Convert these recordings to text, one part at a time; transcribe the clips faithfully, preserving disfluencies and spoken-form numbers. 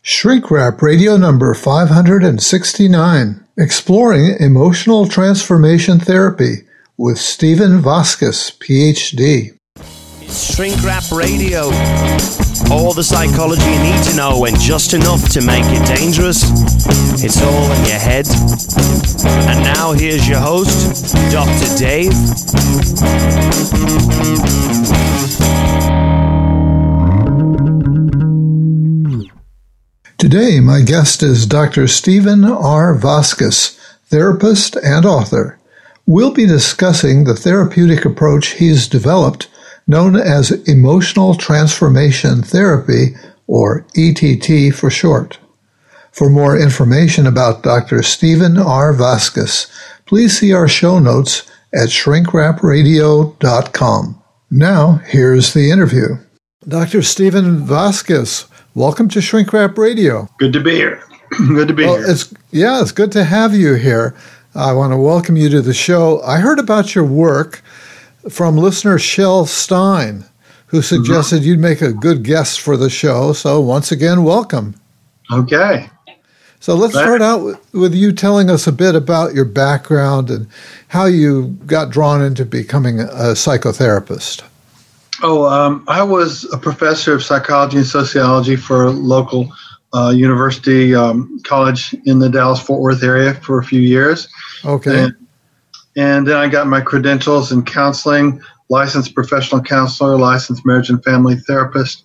Shrink Wrap Radio number five hundred sixty-nine, Exploring Emotional Transformation Therapy with Stephen Vasquez, P H D. It's Shrink Wrap Radio. All the psychology you need to know and just enough to make it dangerous. It's all in your head. And now here's your host, Doctor Dave. Today, my guest is Doctor Stephen R. Vasquez, therapist and author. We'll be discussing the therapeutic approach he's developed, known as Emotional Transformation Therapy, or E T T for short. For more information about Doctor Stephen R. Vasquez, please see our show notes at shrink wrap radio dot com. Now, here's the interview. Doctor Stephen Vasquez, welcome to Shrink Wrap Radio. Good to be here. Good to be well, here. It's, yeah, it's good to have you here. I want to welcome you to the show. I heard about your work from listener Shel Stein, who suggested mm-hmm. you'd make a good guest for the show. So once again, welcome. Okay. So let's start out with, with you telling us a bit about your background and how you got drawn into becoming a psychotherapist. Oh, um, I was a professor of psychology and sociology for a local uh, university um, college in the Dallas-Fort Worth area for a few years. Okay. And, and then I got my credentials in counseling, licensed professional counselor, licensed marriage and family therapist,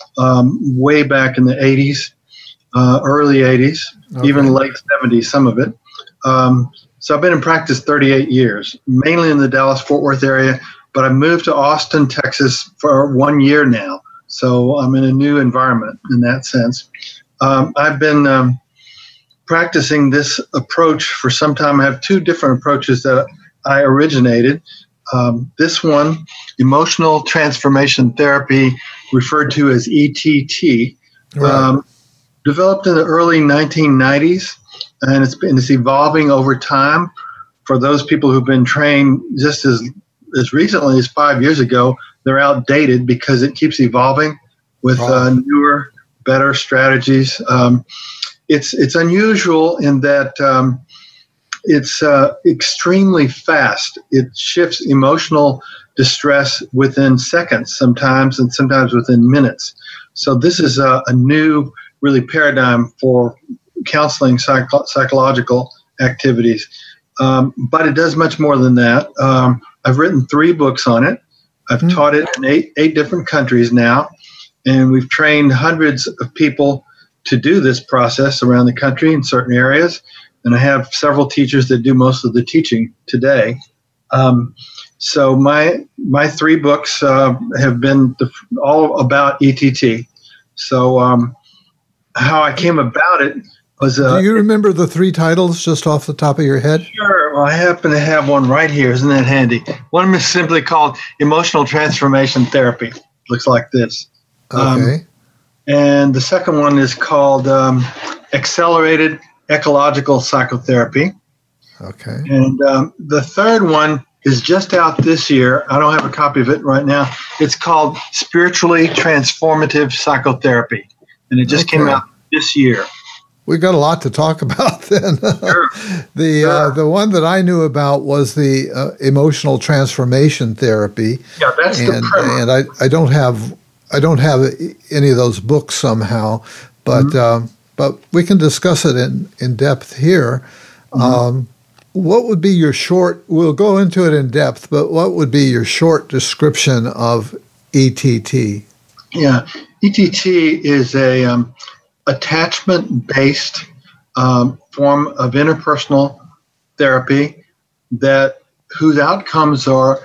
um, way back in the eighties, uh, early eighties, okay. even late seventies, some of it. Um, so I've been in practice thirty-eight years, mainly in the Dallas-Fort Worth area. But I moved to Austin, Texas for one year now. So I'm in a new environment in that sense. Um, I've been um, practicing this approach for some time. I have two different approaches that I originated. Um, this one, Emotional Transformation Therapy, referred to as E T T, right. um, developed in the early nineteen nineties, and it's been it's evolving over time. For those people who've been trained just as as recently as five years ago, they're outdated because it keeps evolving with uh, newer, better strategies. Um, it's it's unusual in that um, it's uh, extremely fast. It shifts emotional distress within seconds sometimes, and sometimes within minutes. So this is a, a new, really paradigm for counseling psycho- psychological activities. Um, but it does much more than that. Um, I've written three books on it. I've mm-hmm. taught it in eight, eight different countries now, and we've trained hundreds of people to do this process around the country in certain areas, and I have several teachers that do most of the teaching today. Um, so my my three books uh, have been the, all about E T T. So um, how I came about it was... Uh, do you remember the three titles just off the top of your head? Sure. Well, I happen to have one right here. Isn't that handy? One is simply called Emotional Transformation Therapy. Looks like this. Okay. Um, and the second one is called um, Accelerated Ecological Psychotherapy. Okay. And um, the third one is just out this year. I don't have a copy of it right now. It's called Spiritually Transformative Psychotherapy. And it just okay. came out this year. We've got a lot to talk about then. Sure. the sure. Uh, the one that I knew about was the uh, emotional transformation therapy. Yeah, that's and, the primer. And I, I don't have I don't have any of those books somehow, but mm-hmm. um, but we can discuss it in, in depth here. Mm-hmm. Um, what would be your short? We'll go into it in depth, but what would be your short description of E T T? Yeah, E T T is a um, attachment-based um, form of interpersonal therapy that whose outcomes are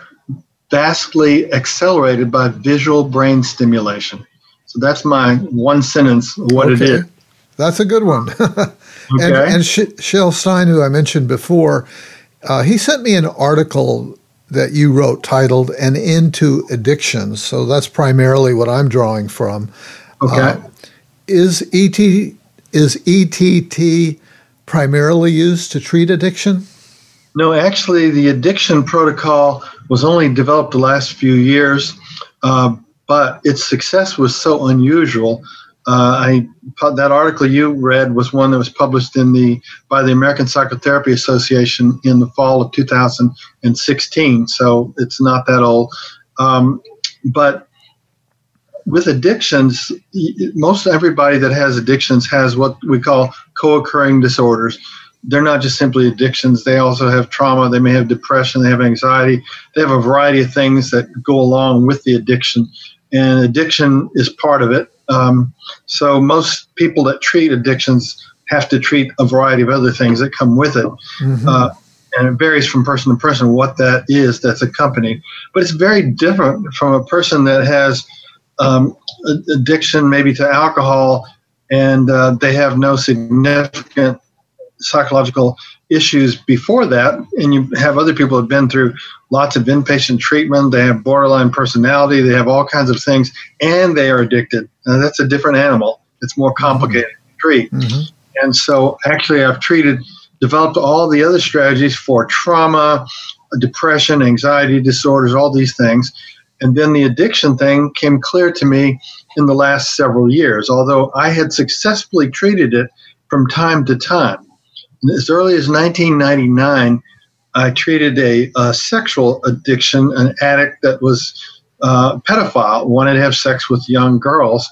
vastly accelerated by visual brain stimulation. So that's my one sentence of what okay. it is. That's a good one. okay. And, and Sh- Shel Stein, who I mentioned before, uh, he sent me an article that you wrote titled An End to Addiction. So that's primarily what I'm drawing from. Okay. Uh, Is E T is E T T primarily used to treat addiction? No, actually, the addiction protocol was only developed the last few years, uh, but its success was so unusual Uh, I that article you read was one that was published in the by the American Psychotherapy Association in the fall of two thousand sixteen. So it's not that old. Um, but with addictions, most everybody that has addictions has what we call co-occurring disorders. They're not just simply addictions. They also have trauma. They may have depression. They have anxiety. They have a variety of things that go along with the addiction. And addiction is part of it. Um, so most people that treat addictions have to treat a variety of other things that come with it. Mm-hmm. Uh, and it varies from person to person what that is that's accompanied. But it's very different from a person that has um, addiction maybe to alcohol and uh, they have no significant psychological issues before that, and you have other people who have been through lots of inpatient treatment, they have borderline personality, they have all kinds of things, and they are addicted. Now, that's a different animal. It's more complicated mm-hmm. to treat. Mm-hmm. And so actually I've treated, developed all the other strategies for trauma, depression, anxiety disorders, all these things. And then the addiction thing came clear to me in the last several years, although I had successfully treated it from time to time. As early as nineteen ninety-nine, I treated a, a sexual addiction, an addict that was uh, pedophile, wanted to have sex with young girls.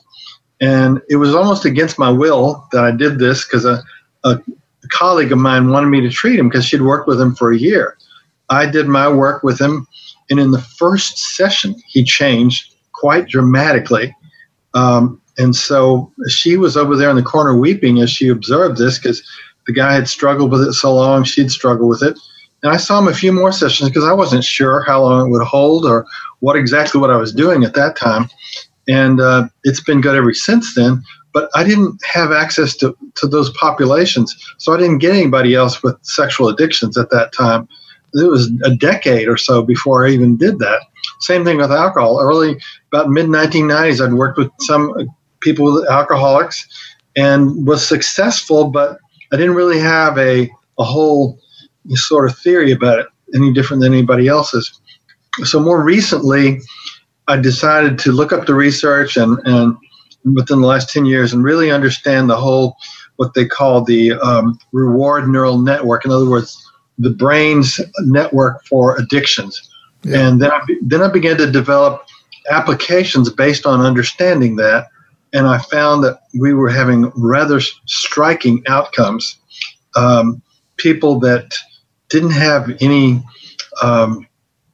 And it was almost against my will that I did this because a, a colleague of mine wanted me to treat him because she'd worked with him for a year. I did my work with him, and in the first session, he changed quite dramatically. Um, and so she was over there in the corner weeping as she observed this because the guy had struggled with it so long, she'd struggled with it. And I saw him a few more sessions because I wasn't sure how long it would hold or what exactly what I was doing at that time. And uh, it's been good ever since then. But I didn't have access to, to those populations, so I didn't get anybody else with sexual addictions at that time. It was a decade or so before I even did that. Same thing with alcohol. Early, about mid nineteen nineties, I'd worked with some people with alcoholics and was successful, but I didn't really have a, a whole sort of theory about it, any different than anybody else's. So more recently, I decided to look up the research and, and within the last ten years and really understand the whole, what they call the um, reward neural network. In other words, the brain's network for addictions. Yeah. And then I, then I began to develop applications based on understanding that. And I found that we were having rather striking outcomes. Um, people that didn't have any um,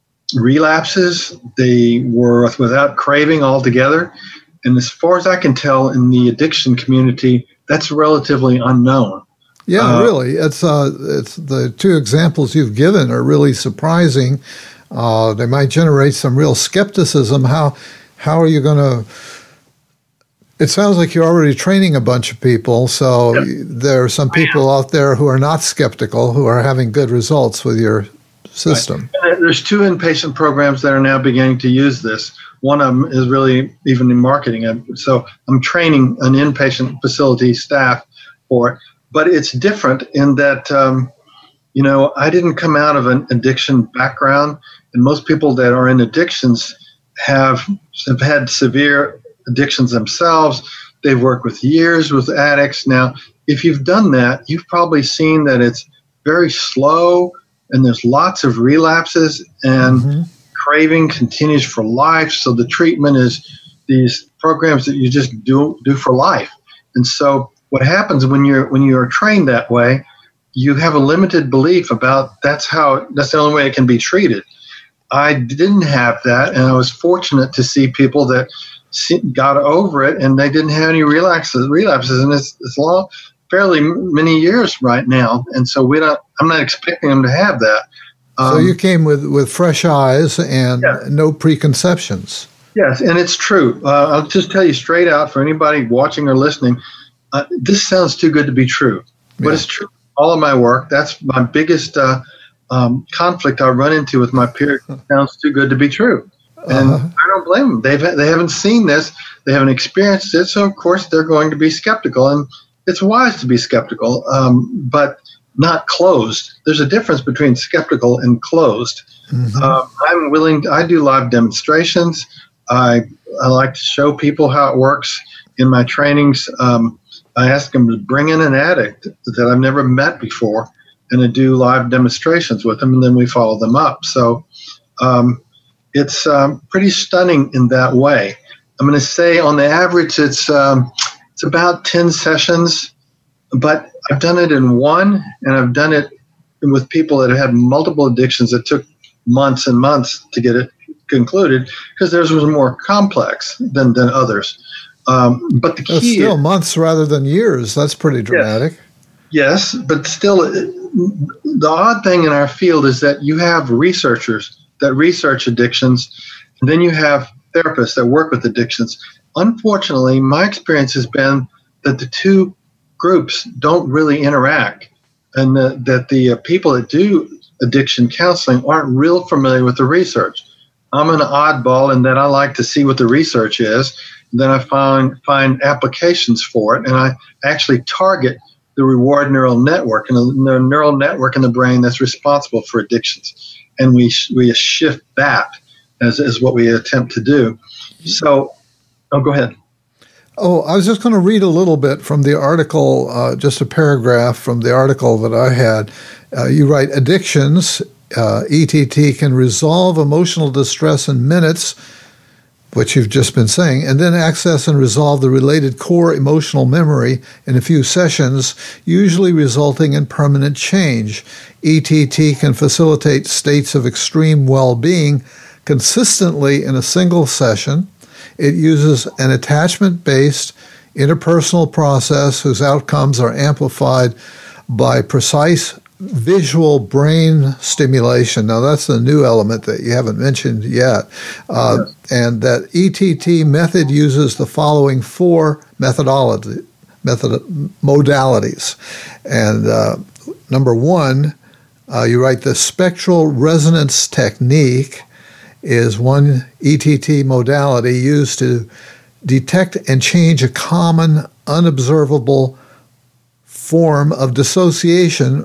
relapses, they were without craving altogether. And as far as I can tell, in the addiction community, that's relatively unknown. Yeah, uh, really. It's uh, it's the two examples you've given are really surprising. Uh, they might generate some real skepticism. How how are you going to? It sounds like you're already training a bunch of people, so yeah. There are some people out there who are not skeptical, who are having good results with your system. Right. There's two inpatient programs that are now beginning to use this. One of them is really even in marketing. So I'm training an inpatient facility staff for it. But it's different in that, um, you know, I didn't come out of an addiction background, and most people that are in addictions have have had severe addictions themselves. They've worked with years with addicts. Now, if you've done that, you've probably seen that it's very slow and there's lots of relapses and mm-hmm. craving continues for life. So the treatment is these programs that you just do do for life. And so what happens when you're when you are trained that way, you have a limited belief about that's how that's the only way it can be treated. I didn't have that, and I was fortunate to see people that got over it and they didn't have any relapses. Relapses, and it's it's long, fairly many years right now, and so we don't. I'm not expecting them to have that. Um, so you came with, with fresh eyes and yeah. no preconceptions. Yes, and it's true. Uh, I'll just tell you straight out for anybody watching or listening. Uh, this sounds too good to be true, but yeah. It's true. All of my work, that's my biggest uh, um, conflict I run into with my peers. It sounds too good to be true. And uh-huh. I don't blame them. They've, they haven't seen this. They haven't experienced it. So, of course, they're going to be skeptical. And it's wise to be skeptical, um, but not closed. There's a difference between skeptical and closed. Mm-hmm. Uh, I'm willing to, I do live demonstrations. I, I like to show people how it works. in my trainings, um, I ask them to bring in an addict that I've never met before and to do live demonstrations with them, and then we follow them up. So um, it's um, pretty stunning in that way. I'm going to say on the average it's um, it's about ten sessions, but I've done it in one, and I've done it with people that have had multiple addictions that took months and months to get it concluded because theirs was more complex than, than others. Um, but the key That's still is, months rather than years. That's pretty dramatic. Yes, but still, the odd thing in our field is that you have researchers that research addictions, and then you have therapists that work with addictions. Unfortunately, my experience has been that the two groups don't really interact, and the, that the uh, people that do addiction counseling aren't real familiar with the research. I'm an oddball in that I like to see what the research is, then I find find applications for it, and I actually target the reward neural network and the, the neural network in the brain that's responsible for addictions, and we we shift that as is what we attempt to do. So, oh, go ahead. Oh, I was just going to read a little bit from the article, uh, just a paragraph from the article that I had. Uh, you write, addictions, uh, E T T, can resolve emotional distress in minutes, which you've just been saying, and then access and resolve the related core emotional memory in a few sessions, usually resulting in permanent change. E T T can facilitate states of extreme well-being consistently in a single session. It uses an attachment-based interpersonal process whose outcomes are amplified by precise visual brain stimulation. Now, that's the new element that you haven't mentioned yet. Uh, yes. And that E T T method uses the following four methodology, method, modalities. And uh, number one, uh, you write the spectral resonance technique is one E T T modality used to detect and change a common unobservable form of dissociation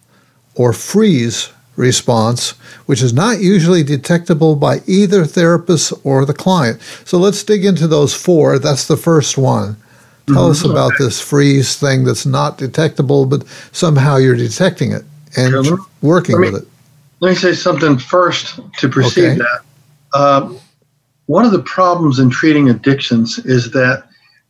or freeze response, which is not usually detectable by either therapist or the client. So let's dig into those four. That's the first one. Tell mm-hmm. us about this freeze thing that's not detectable, but somehow you're detecting it and sure. working me, with it. Let me say something first to precede okay. that. Uh, one of the problems in treating addictions is that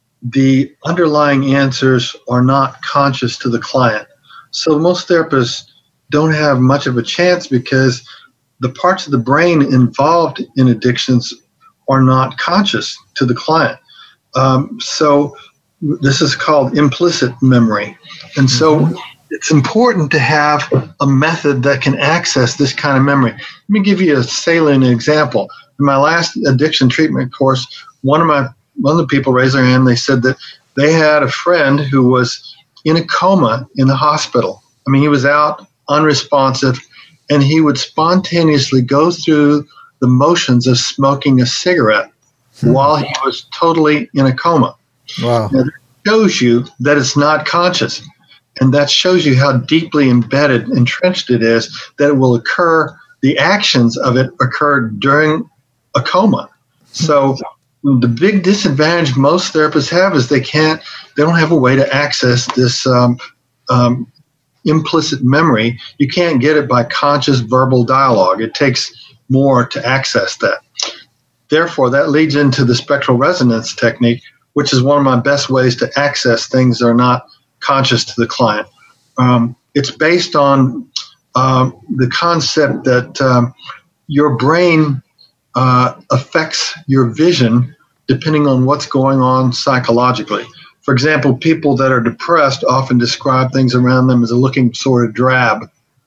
the underlying answers are not conscious to the client. So most therapists don't have much of a chance because the parts of the brain involved in addictions are not conscious to the client. Um, so this is called implicit memory. And so mm-hmm. it's important to have a method that can access this kind of memory. Let me give you a salient example. In my last addiction treatment course, one of my one of the people raised their hand. They said that they had a friend who was in a coma in the hospital. I mean, he was out, unresponsive, and he would spontaneously go through the motions of smoking a cigarette hmm. while he was totally in a coma. Wow. Now, that shows you that it's not conscious, and that shows you how deeply embedded, entrenched it is, that it will occur, the actions of it occur during a coma. So the big disadvantage most therapists have is they can't, they don't have a way to access this um, um, implicit memory. You can't get it by conscious verbal dialogue. It takes more to access that. Therefore, that leads into the spectral resonance technique, which is one of my best ways to access things that are not conscious to the client. Um, it's based on um, the concept that um, your brain uh, affects your vision depending on what's going on psychologically. For example, people that are depressed often describe things around them as looking sort of drab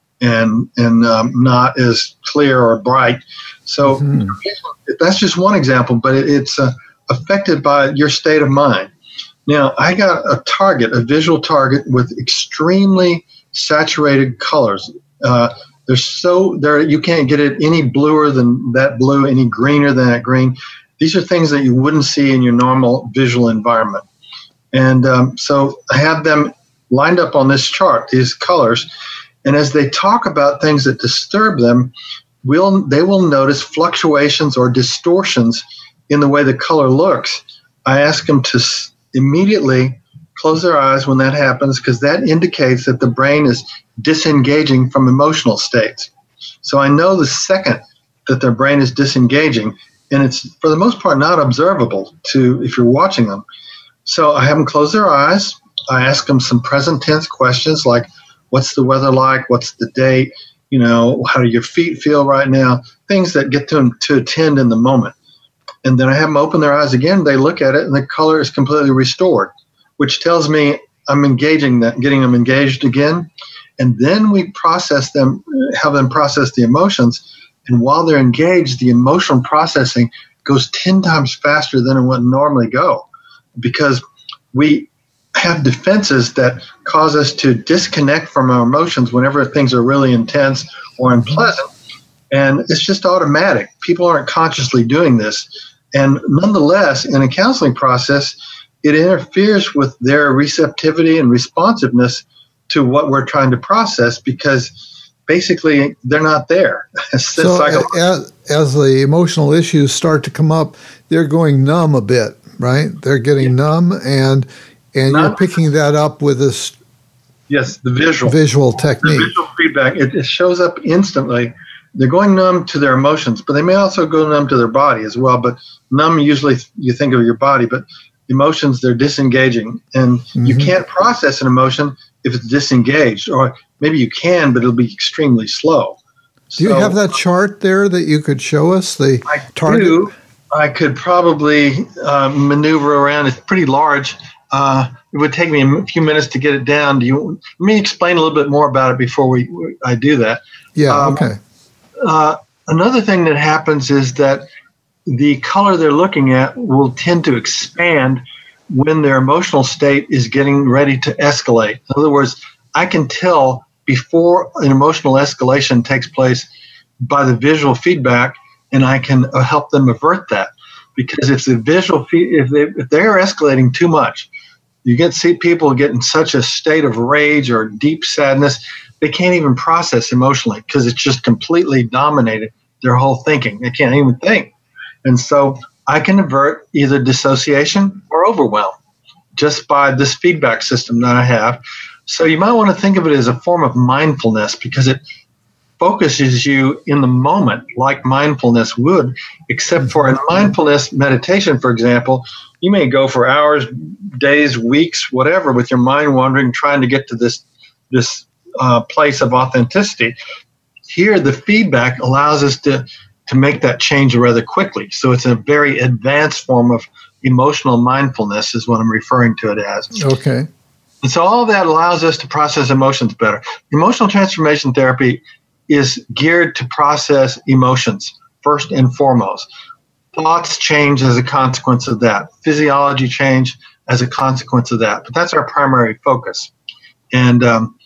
and and um, not as clear or bright. So mm-hmm. that's just one example, but it, it's uh, affected by your state of mind. Now, I got a target, a visual target with extremely saturated colors. Uh, they're so there you can't get it any bluer than that blue, any greener than that green. These are things that you wouldn't see in your normal visual environment. And um, so I have them lined up on this chart, these colors, and as they talk about things that disturb them, we'll, they will notice fluctuations or distortions in the way the color looks. I ask them to immediately close their eyes when that happens, because that indicates that the brain is disengaging from emotional states. So I know the second that their brain is disengaging, and it's for the most part not observable to if you're watching them. So I have them close their eyes. I ask them some present tense questions like, what's the weather like? What's the date? You know, how do your feet feel right now? Things that get them to attend in the moment. And then I have them open their eyes again. They look at it, and the color is completely restored, which tells me I'm engaging them, getting them engaged again. And then we process them, have them process the emotions. And while they're engaged, the emotional processing goes ten times faster than it would normally go, because we have defenses that cause us to disconnect from our emotions whenever things are really intense or unpleasant. And it's just automatic. People aren't consciously doing this. And nonetheless, in a counseling process, it interferes with their receptivity and responsiveness to what we're trying to process, because basically they're not there. So as, as the emotional issues start to come up, they're going numb a bit, right? They're getting yeah. numb, and and not, you're picking that up with this yes, the visual visual technique. The visual feedback, it, it shows up instantly. They're going numb to their emotions, but they may also go numb to their body as well. But numb, usually you think of your body, but emotions, they're disengaging. And mm-hmm. you can't process an emotion if it's disengaged, or maybe you can, but it'll be extremely slow. Do so, you have that chart there that you could show us? The I target? do. I could probably uh, maneuver around. It's pretty large. Uh, it would take me a few minutes to get it down. Do you? Let me explain a little bit more about it before we I do that. Yeah. Um, okay. Uh, another thing that happens is that the color they're looking at will tend to expand when their emotional state is getting ready to escalate. In other words, I can tell before an emotional escalation takes place by the visual feedback, and I can uh, help them avert that. Because if the visual, fe- if they if they're escalating too much, you get see people get in such a state of rage or deep sadness, they can't even process emotionally because it's just completely dominated their whole thinking. They can't even think. And so I can avert either dissociation or overwhelm just by this feedback system that I have. So you might want to think of it as a form of mindfulness, because it focuses you in the moment like mindfulness would, except for in mindfulness meditation, for example, you may go for hours, days, weeks, whatever, with your mind wandering, trying to get to this, this uh, place of authenticity. Here, the feedback allows us to to make that change rather quickly. So it's a very advanced form of emotional mindfulness is what I'm referring to it as. Okay. And so all that allows us to process emotions better. Emotional transformation therapy is geared to process emotions first and foremost. Thoughts change as a consequence of that. Physiology change as a consequence of that. But that's our primary focus. And um,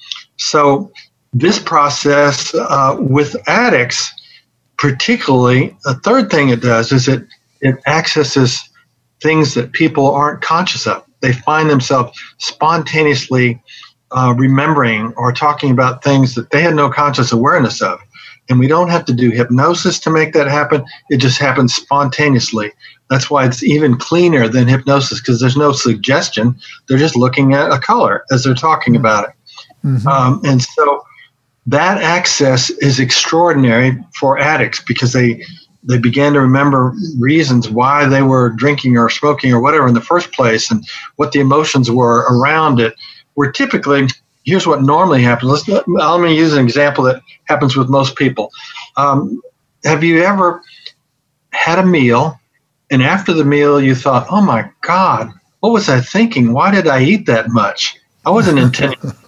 so this process uh, with addicts, particularly, a third thing it does is it, it accesses things that people aren't conscious of. They find themselves spontaneously uh, remembering or talking about things that they had no conscious awareness of. And we don't have to do hypnosis to make that happen. It just happens spontaneously. That's why it's even cleaner than hypnosis, because there's no suggestion. They're just looking at a color as they're talking about it. Mm-hmm. Um, and so that access is extraordinary for addicts, because they they began to remember reasons why they were drinking or smoking or whatever in the first place, and what the emotions were around it. Where typically, here's what normally happens. Let's, let me use an example that happens with most people. Um, have you ever had a meal, and after the meal you thought, oh my God, what was I thinking? Why did I eat that much? I wasn't intending that.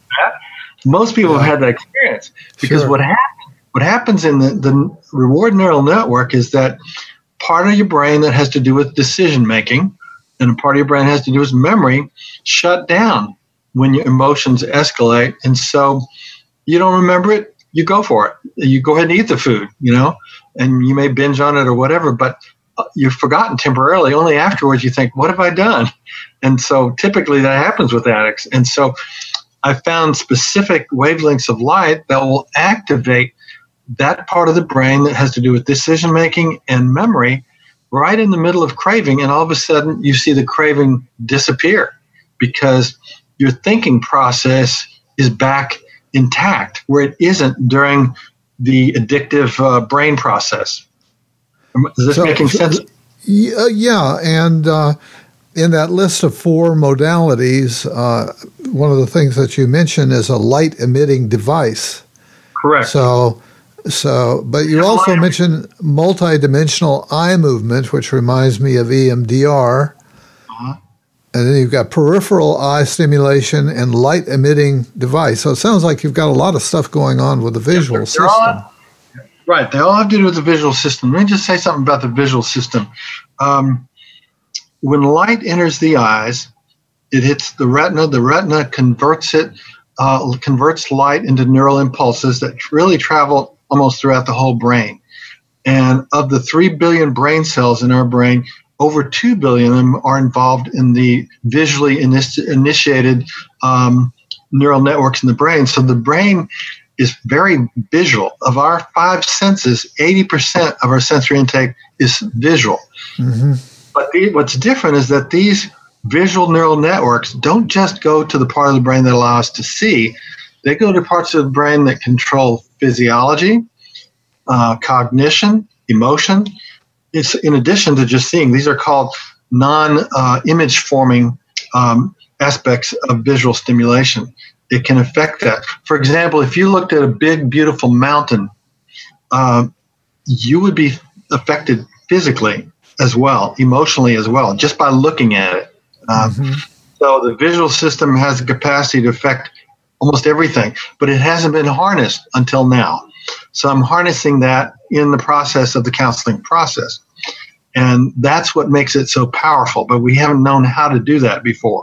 Most people have had that experience, because Sure. what happens what happens in the, the reward neural network is that part of your brain that has to do with decision making and a part of your brain has to do with memory shut down when your emotions escalate. And so you don't remember it, you go for it. You go ahead and eat the food, you know, and you may binge on it or whatever, but you've forgotten temporarily. Only afterwards you think, what have I done? And so typically that happens with addicts. And so I found specific wavelengths of light that will activate that part of the brain that has to do with decision making and memory right in the middle of craving, and all of a sudden you see the craving disappear. because your thinking process is back intact, where it isn't during the addictive uh, brain process. Is this so, making sense? Uh, yeah, and uh, in that list of four modalities, uh, one of the things that you mentioned is a light-emitting device. Correct. So, so, but you also mentioned multidimensional eye movement, which reminds me of E M D R. Uh-huh. And then you've got peripheral eye stimulation and light-emitting device. So it sounds like you've got a lot of stuff going on with the visual yeah, system. All, right. They all have to do with the visual system. Let me just say something about the visual system. Um, when light enters the eyes, it hits the retina. The retina converts it, uh, converts light into neural impulses that really travel almost throughout the whole brain. And of the three billion brain cells in our brain, over two billion of them are involved in the visually initi- initiated um, neural networks in the brain. So the brain is very visual. Of our five senses, eighty percent of our sensory intake is visual. Mm-hmm. But the, what's different is that these visual neural networks don't just go to the part of the brain that allows us to see. They go to parts of the brain that control physiology, uh, cognition, emotion. It's in addition to just seeing. These are called non-image uh, forming um, aspects of visual stimulation. It can affect that. For example, if you looked at a big, beautiful mountain, uh, you would be affected physically as well, emotionally as well, just by looking at it. Uh, mm-hmm. So the visual system has the capacity to affect almost everything, but it hasn't been harnessed until now. So I'm harnessing that in the process of the counseling process. And that's what makes it so powerful, but we haven't known how to do that before.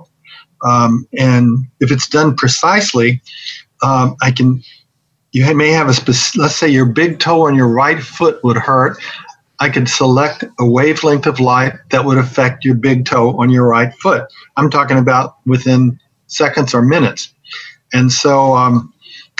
Um, and if it's done precisely, um, I can, you may have a specific, let's say your big toe on your right foot would hurt. I could select a wavelength of light that would affect your big toe on your right foot. I'm talking about within seconds or minutes. And so, um,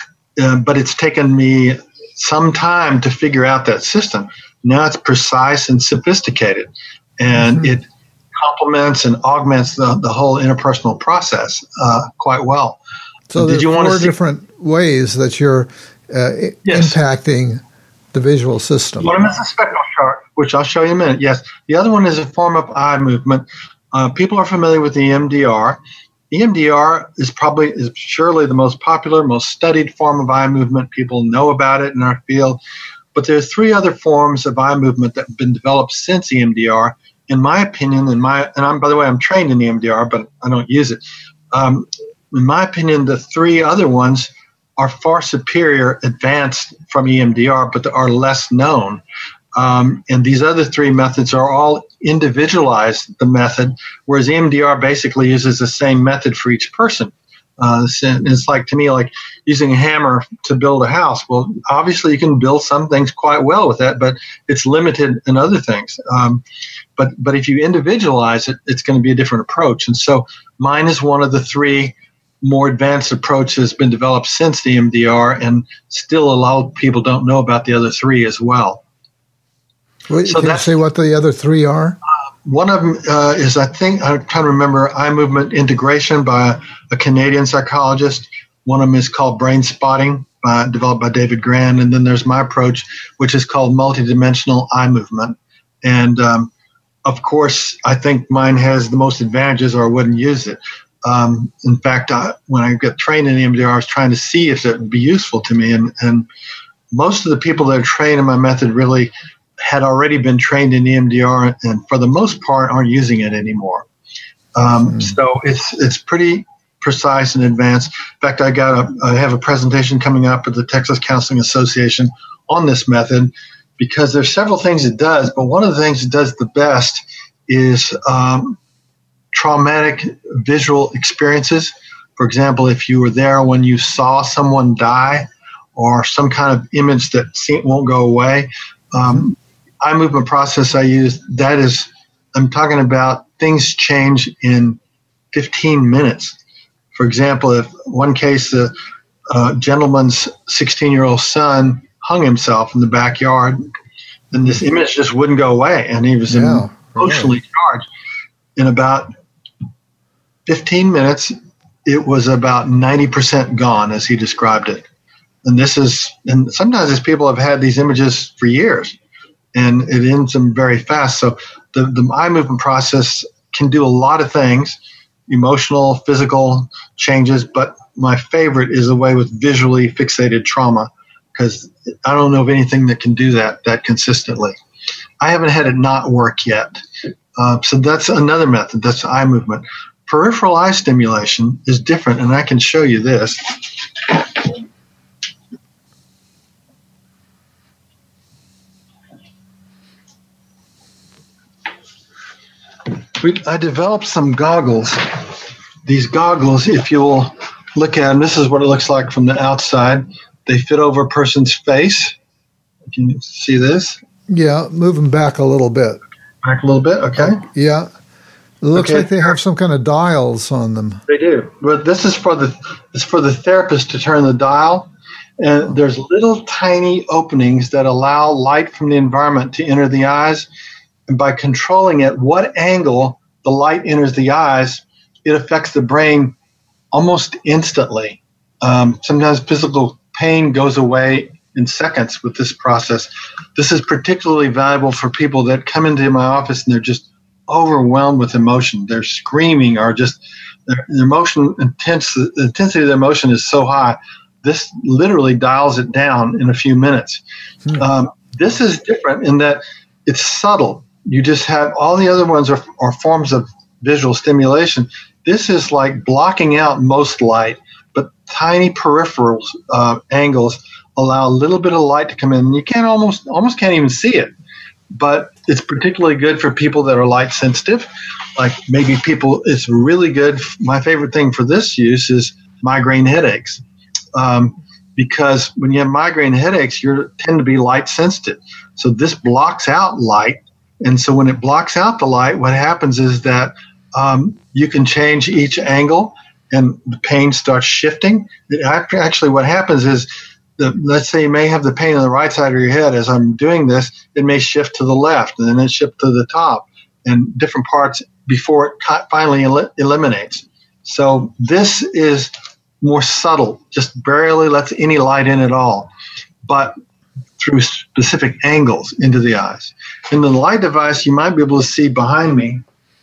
uh, but it's taken me some time to figure out that system. Now it's precise and sophisticated, and mm-hmm. it complements and augments the, the whole interpersonal process uh, quite well. So Did there's you four different ways that you're uh, yes. impacting the visual system. One of them is a spectral chart, which I'll show you in a minute. Yes. The other one is a form of eye movement. Uh, people are familiar with the E M D R. E M D R is probably, is surely the most popular, most studied form of eye movement. People know about it in our field. But there are three other forms of eye movement that have been developed since E M D R. In my opinion, in my and I'm by the way, I'm trained in E M D R, but I don't use it. Um, in my opinion, the three other ones are far superior, advanced from E M D R, but are less known. Um, and these other three methods are all individualized, the method, whereas E M D R basically uses the same method for each person. Uh, it's like, to me, like using a hammer to build a house. Well, obviously you can build some things quite well with that, but it's limited in other things. Um, but but if you individualize it, it's going to be a different approach. And so mine is one of the three more advanced approaches been developed since the E M D R, and still a lot of people don't know about the other three as well. Wait, so can you say what the other three are? Uh, one of them uh, is, I think, I'm trying to remember, eye movement integration by a, a Canadian psychologist. One of them is called brain spotting, by, developed by David Grand. And then there's my approach, which is called multidimensional eye movement. And, um, of course, I think mine has the most advantages, or I wouldn't use it. Um, in fact, I, when I got trained in E M D R, I was trying to see if it would be useful to me. And, and most of the people that are trained in my method really had already been trained in E M D R, and for the most part aren't using it anymore. Um, mm. So it's it's pretty precise and advanced. In fact, I got a, I have a presentation coming up at the Texas Counseling Association on this method, because there's several things it does, but one of the things it does the best is um, traumatic visual experiences. For example, if you were there when you saw someone die, or some kind of image that won't go away, um, eye movement process I use, that is, I'm talking about things change in fifteen minutes. For example, if one case, the uh, gentleman's sixteen-year-old son hung himself in the backyard, and this image just wouldn't go away, and he was yeah, emotionally right. charged. In about fifteen minutes, it was about ninety percent gone, as he described it. And this is, and sometimes these people have had these images for years, and it ends them very fast. So the, the eye movement process can do a lot of things, emotional, physical changes, but my favorite is the way with visually fixated trauma, because I don't know of anything that can do that that consistently. I haven't had it not work yet. Uh, so that's another method. That's eye movement. Peripheral eye stimulation is different, and I can show you this. We, I developed some goggles. These goggles, if you'll look at them, this is what it looks like from the outside. They fit over a person's face. Can you see this? Yeah, move them back a little bit. Back a little bit, okay. Yeah. It looks Okay. like they have some kind of dials on them. They do. But this is for the it's for the therapist to turn the dial. And there's little tiny openings that allow light from the environment to enter the eyes. And by controlling it, what angle the light enters the eyes, it affects the brain almost instantly. Um, sometimes physical pain goes away in seconds with this process. This is particularly valuable for people that come into my office and they're just overwhelmed with emotion. They're screaming, or just their, their emotion intense. The intensity of their emotion is so high. This literally dials it down in a few minutes. Hmm. Um, this is different in that it's subtle. You just have all the other ones are, are forms of visual stimulation. This is like blocking out most light, but tiny peripheral uh, angles allow a little bit of light to come in. And you can't almost almost can't even see it. But it's particularly good for people that are light sensitive, like maybe people. It's really good. My favorite thing for this use is migraine headaches, um, because when you have migraine headaches, you tend to be light sensitive. So this blocks out light, and so when it blocks out the light, what happens is that um, you can change each angle, and the pain starts shifting. It, actually, what happens is, The, let's say you may have the pain on the right side of your head. As I'm doing this, it may shift to the left, and then it shift to the top, and different parts before it finally el- eliminates. So this is more subtle, just barely lets any light in at all, but through specific angles into the eyes. In the light device, you might be able to see behind me,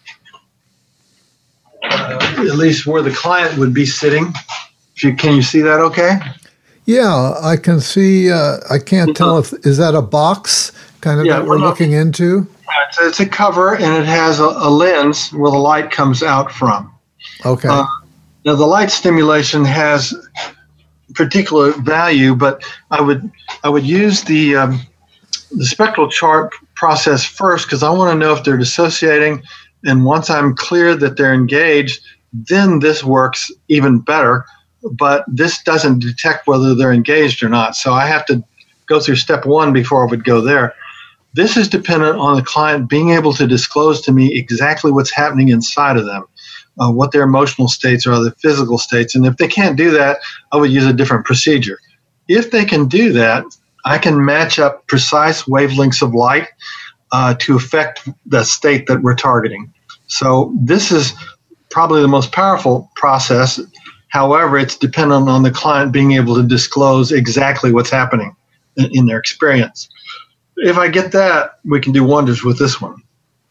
uh, at least where the client would be sitting. If you, can you see that okay? Yeah, I can see. Uh, I can't tell if is that a box kind of yeah, that we're well, looking into. It's, it's a cover, and it has a, a lens where the light comes out from. Okay. Uh, now the light stimulation has particular value, but I would I would use the um, the spectral chart process first, because I want to know if they're dissociating, and once I'm clear that they're engaged, then this works even better. But this doesn't detect whether they're engaged or not. So I have to go through step one before I would go there. This is dependent on the client being able to disclose to me exactly what's happening inside of them, uh, what their emotional states are, their physical states. And if they can't do that, I would use a different procedure. If they can do that, I can match up precise wavelengths of light uh, to affect the state that we're targeting. So this is probably the most powerful process. However, it's dependent on the client being able to disclose exactly what's happening in, in their experience. If I get that, we can do wonders with this one.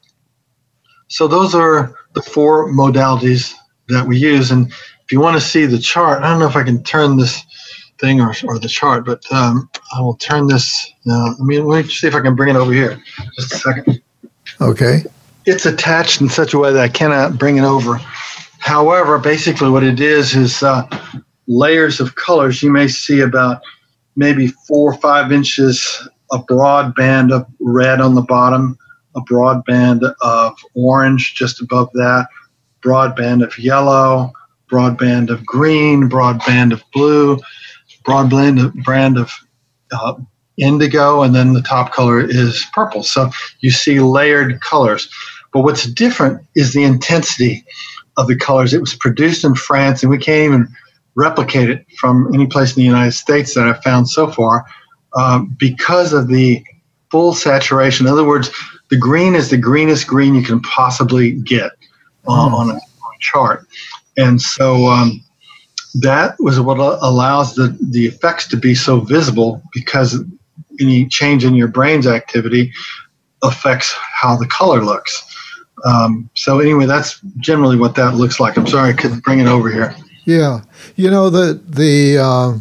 So those are the four modalities that we use. And if you want to see the chart, I don't know if I can turn this thing or, or the chart, but um, I will turn this. Now, I mean, let me see if I can bring it over here. Just a second. Okay. It's attached in such a way that I cannot bring it over. However, basically what it is is uh, layers of colors. You may see about maybe four or five inches, a broad band of red on the bottom, a broad band of orange just above that, broad band of yellow, broad band of green, broad band of blue, broad band of, brand of uh, indigo, and then the top color is purple. So you see layered colors. But what's different is the intensity of the colors. It was produced in France, and we can't even replicate it from any place in the United States that I've found so far um, because of the full saturation. In other words, the green is the greenest green you can possibly get uh, mm. on a chart. And so um, that was what allows the, the effects to be so visible, because any change in your brain's activity affects how the color looks. Um, so anyway, that's generally what that looks like. I'm sorry I couldn't bring it over here. Yeah. You know, the, the, uh,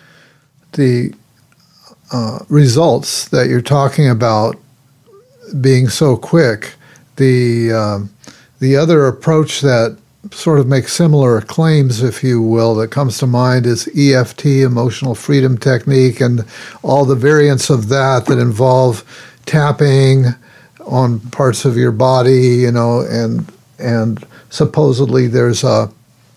the uh, results that you're talking about being so quick, the um, the other approach that sort of makes similar claims, if you will, that comes to mind is E F T, Emotional Freedom Technique, and all the variants of that that involve tapping on parts of your body, you know, and and supposedly there's a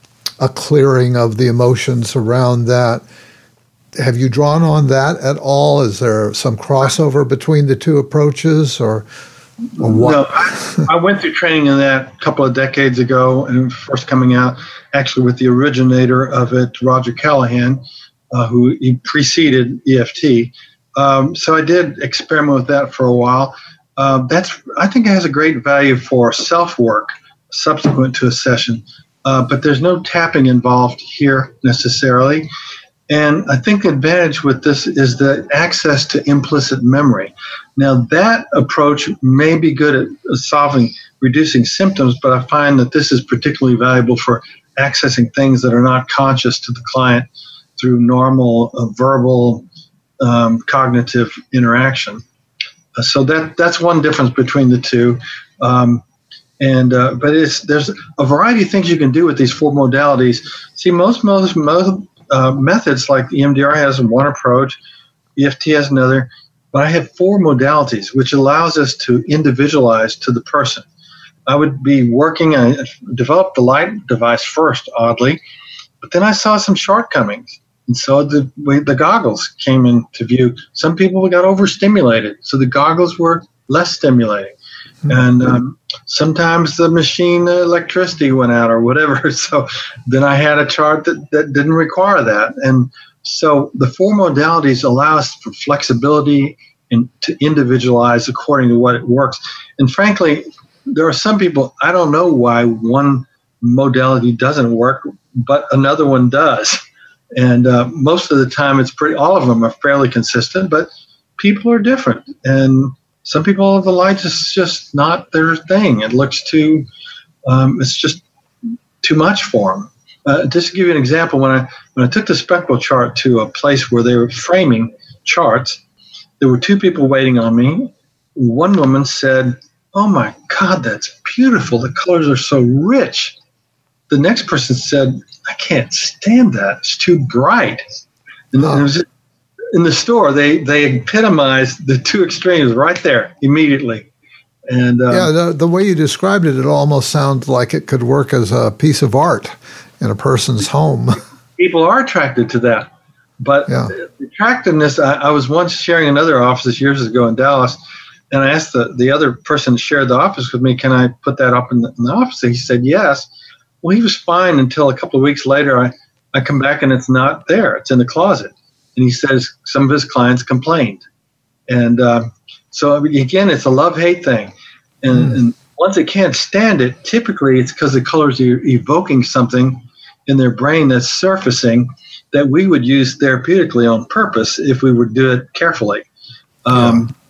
a clearing of the emotions around that. Have you drawn on that at all? Is there some crossover between the two approaches, or, or what? No, I, I went through training in that a couple of decades ago, and first coming out actually with the originator of it, Roger Callahan, uh, who he preceded E F T. Um, so I did experiment with that for a while. Uh, that's I think it has a great value for self-work subsequent to a session, uh, but there's no tapping involved here necessarily. And I think the advantage with this is the access to implicit memory. Now, that approach may be good at solving, reducing symptoms, but I find that this is particularly valuable for accessing things that are not conscious to the client through normal uh, verbal um, cognitive interaction. Uh, so that that's one difference between the two. Um, and uh, but it's there's a variety of things you can do with these four modalities. See, most most most Uh, methods like E M D R has one approach, E F T has another, but I have four modalities, which allows us to individualize to the person. I would be working, I developed the light device first, oddly, but then I saw some shortcomings. And so the, the goggles came into view. Some people got overstimulated, so the goggles were less stimulating. Mm-hmm. And um, sometimes the machine uh, electricity went out or whatever. So then I had a chart that, that didn't require that. And so the four modalities allow us for flexibility and to individualize according to what it works. And frankly, there are some people, I don't know why one modality doesn't work, but another one does. And uh, most of the time it's pretty, all of them are fairly consistent, but people are different. And some people, the light is just not their thing. It looks too, um, it's just too much for them. Uh, just to give you an example, when I when I took the spectral chart to a place where they were framing charts, there were two people waiting on me. One woman said, "Oh my God, that's beautiful. The colors are so rich." The next person said, "I can't stand that. It's too bright." And oh. it was in the store, they, they epitomized the two extremes right there immediately. And um, yeah, the, the way you described it, it almost sounds like it could work as a piece of art in a person's home. People are attracted to that. But yeah. the attractiveness, I, I was once sharing another office years ago in Dallas, and I asked the, the other person to share the office with me, can I put that up in the, in the office? And he said, yes. Well, he was fine until a couple of weeks later, I, I come back and it's not there. It's in the closet. And he says some of his clients complained. And uh, so, I mean, again, it's a love-hate thing. And, mm. and once they can't stand it, typically it's because the colors are evoking something in their brain that's surfacing that we would use therapeutically on purpose if we would do it carefully. Um, yeah.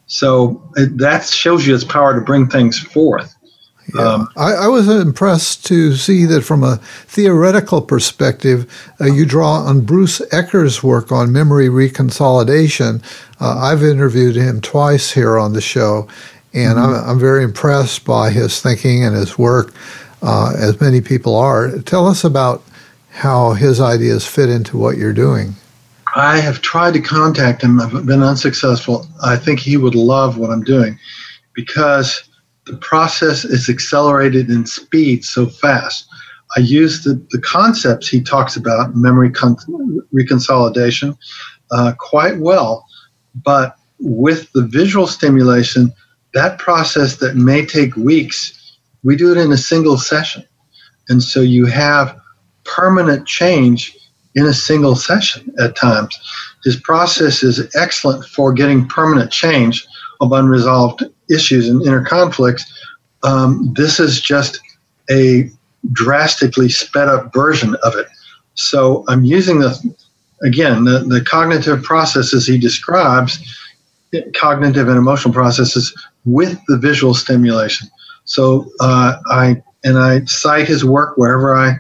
So it, that shows you its power to bring things forth. Yeah. Um, I, I was impressed to see that from a theoretical perspective, uh, you draw on Bruce Ecker's work on memory reconsolidation. Uh, I've interviewed him twice here on the show, and mm-hmm. I'm, I'm very impressed by his thinking and his work, uh, as many people are. Tell us about how his ideas fit into what you're doing. I have tried to contact him. I've been unsuccessful. I think he would love what I'm doing because the process is accelerated in speed so fast. I use the, the concepts he talks about, memory con- reconsolidation, uh, quite well. But with the visual stimulation, that process that may take weeks, we do it in a single session. And so you have permanent change in a single session at times. His process is excellent for getting permanent change of unresolved issues and inner conflicts. Um, this is just a drastically sped up version of it. So I'm using the, again, the, the cognitive processes he describes, cognitive and emotional processes with the visual stimulation. So uh, I, and I cite his work wherever I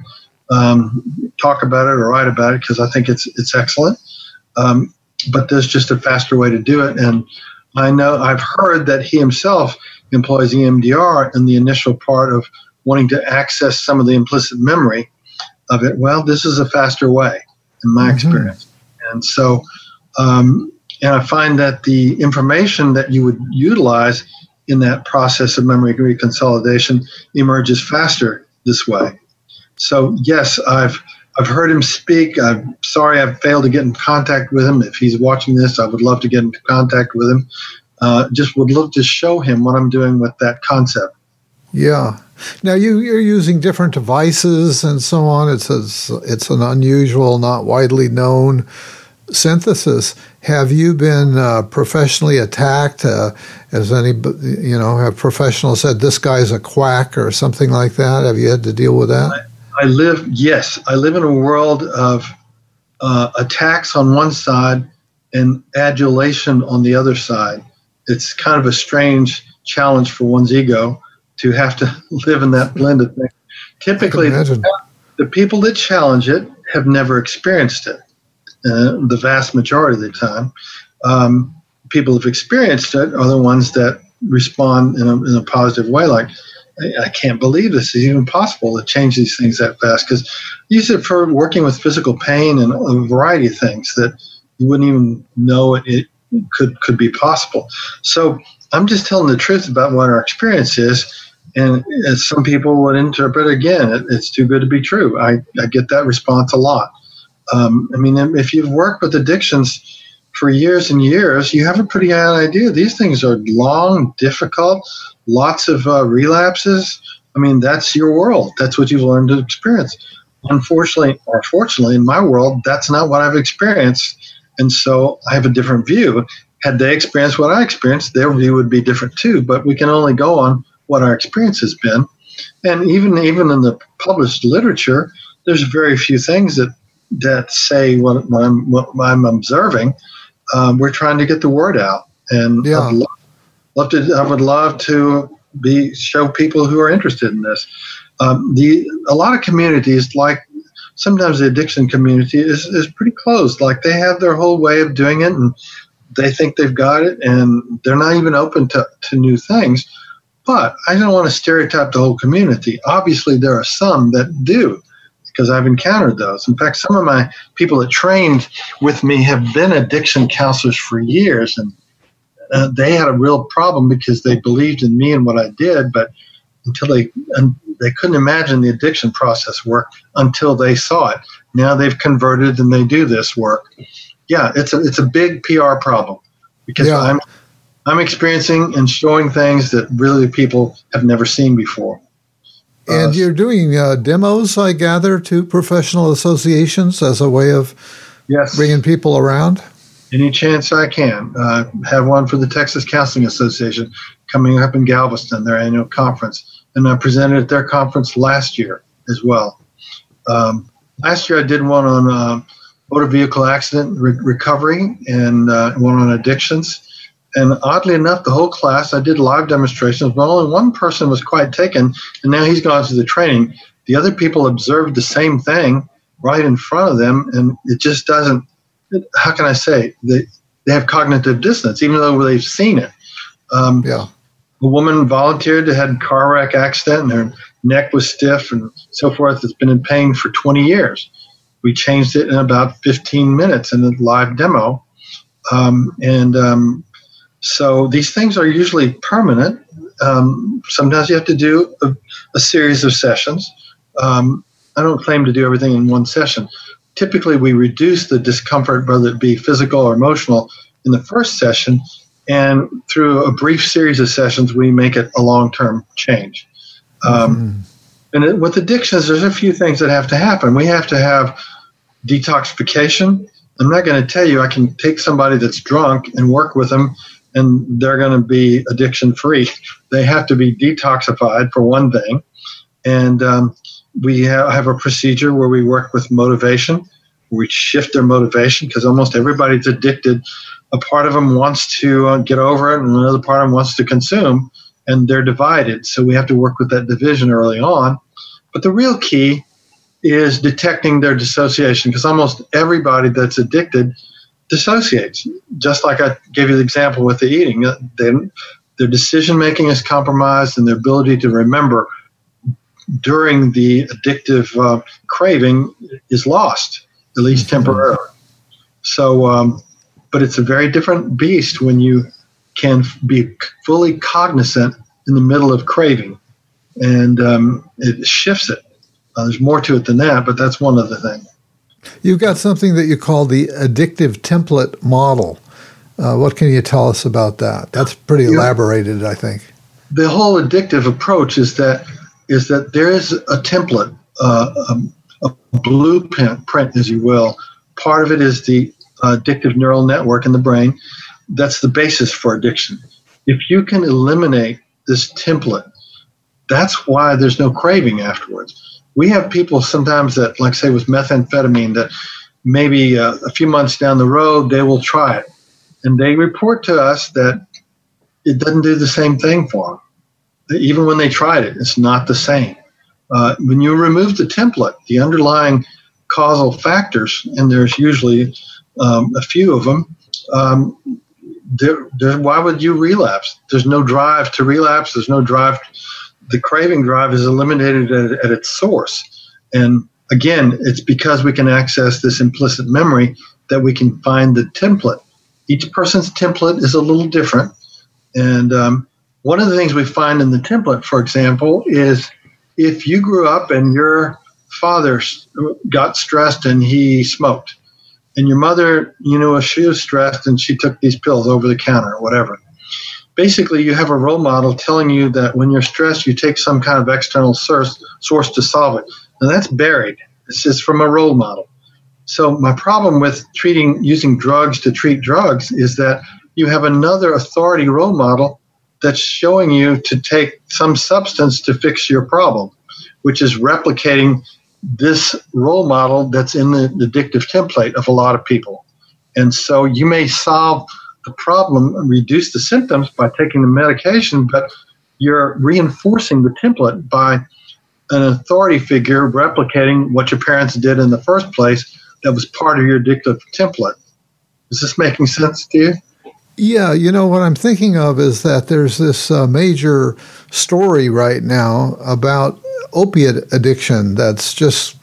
um, talk about it or write about it, because I think it's, it's excellent. Um, but there's just a faster way to do it. And I know I've heard that he himself employs E M D R in the initial part of wanting to access some of the implicit memory of it. Well, this is a faster way in my mm-hmm. experience. And so, um, and I find that the information that you would utilize in that process of memory reconsolidation emerges faster this way. So yes, I've I've heard him speak. I'm sorry I've failed to get in contact with him. If he's watching this, I would love to get into contact with him. Uh, just would love to show him what I'm doing with that concept. Yeah. Now, you, you're using different devices and so on. It's a, it's an unusual, not widely known synthesis. Have you been uh, professionally attacked? Uh, has any, you know, have professionals said this guy's a quack or something like that? Have you had to deal with that? I, I live, yes, I live in a world of uh, attacks on one side and adulation on the other side. It's kind of a strange challenge for one's ego to have to live in that blended thing. Typically, the, the people that challenge it have never experienced it. Uh, the vast majority of the time, um, people who've experienced it are the ones that respond in a, in a positive way, like, I, I can't believe this is even possible to change these things that fast. Because use it for working with physical pain and a variety of things that you wouldn't even know it, it could could be possible. So I'm just telling the truth about what our experience is. And as some people would interpret, again, it, it's too good to be true. I, I get that response a lot. Um, I mean, if you've worked with addictions for years and years, you have a pretty good idea. These things are long, difficult, lots of uh, relapses. I mean, that's your world. That's what you've learned to experience. Unfortunately, or fortunately, in my world, that's not what I've experienced. And so I have a different view. Had they experienced what I experienced, their view would be different too. But we can only go on what our experience has been. And even even in the published literature, there's very few things that that say what, what, I'm, what I'm observing. Um, we're trying to get the word out, and yeah. I'd love, love to. I would love to be show people who are interested in this. Um, the a lot of communities, like sometimes the addiction community, is is pretty closed. Like they have their whole way of doing it, and they think they've got it, and they're not even open to, to new things. But I don't want to stereotype the whole community. Obviously, there are some that do, because I've encountered those. In fact, some of my people that trained with me have been addiction counselors for years, and uh, they had a real problem because they believed in me and what I did, but until they and they couldn't imagine the addiction process work until they saw it. Now they've converted and they do this work. Yeah, it's a it's a big P R problem because yeah. I'm I'm experiencing and showing things that really people have never seen before. And uh, you're doing uh, demos, I gather, to professional associations as a way of yes. bringing people around? Any chance I can. Uh, have one for the Texas Counseling Association coming up in Galveston, their annual conference. And I presented at their conference last year as well. Um, last year I did one on uh, motor vehicle accident re- recovery and uh, one on addictions. And oddly enough, the whole class, I did live demonstrations, but only one person was quite taken, and now he's gone through the training. The other people observed the same thing right in front of them, and it just doesn't, how can I say, they, they have cognitive dissonance, even though they've seen it. Um, yeah. A woman volunteered, had a car wreck accident, and her neck was stiff and so forth. It's been in pain for twenty years. We changed it in about fifteen minutes in a live demo. Um, and um, so these things are usually permanent. Um, sometimes you have to do a, a series of sessions. Um, I don't claim to do everything in one session. Typically, we reduce the discomfort, whether it be physical or emotional, in the first session. And through a brief series of sessions, we make it a long-term change. Um, mm-hmm. And it, with addictions, there's a few things that have to happen. We have to have detoxification. I'm not going to tell you I can take somebody that's drunk and work with them, and they're going to be addiction-free. They have to be detoxified, for one thing. And um, we have, have a procedure where we work with motivation. We shift their motivation because almost everybody's addicted. A part of them wants to uh, get over it, and another part of them wants to consume, and they're divided. So we have to work with that division early on. But the real key is detecting their dissociation, because almost everybody that's addicted dissociates. Just like I gave you the example with the eating, they, their decision-making is compromised, and their ability to remember during the addictive uh, craving is lost, at least temporarily. So, um, but it's a very different beast when you can be fully cognizant in the middle of craving, and um, it shifts it. Uh, there's more to it than that, but that's one of the things. You've got something that you call the addictive template model. Uh, what can you tell us about that? That's pretty yeah. elaborated, I think. The whole addictive approach is that is that there is a template, uh, a, a blueprint, print, as you will. Part of it is the uh, addictive neural network in the brain. That's the basis for addiction. If you can eliminate this template, that's why there's no craving afterwards. We have people sometimes that, like say with methamphetamine, that maybe uh, a few months down the road, they will try it. And they report to us that it doesn't do the same thing for them. Even when they tried it, it's not the same. Uh, when you remove the template, the underlying causal factors, and there's usually um, a few of them, um, there, there, why would you relapse? There's no drive to relapse. There's no drive. The craving drive is eliminated at, at its source. And again, it's because we can access this implicit memory that we can find the template. Each person's template is a little different. And um, one of the things we find in the template, for example, is if you grew up and your father got stressed and he smoked, and your mother, you know, if she was stressed and she took these pills over the counter or whatever, basically you have a role model telling you that when you're stressed, you take some kind of external source, source to solve it. And that's buried. It's just from a role model. So my problem with treating using drugs to treat drugs is that you have another authority role model that's showing you to take some substance to fix your problem, which is replicating this role model that's in the addictive template of a lot of people. And so you may solve the problem and reduce the symptoms by taking the medication, but you're reinforcing the template by an authority figure replicating what your parents did in the first place that was part of your addictive template. Is this making sense to you? Yeah, you know, what I'm thinking of is that there's this uh, major story right now about opiate addiction that's just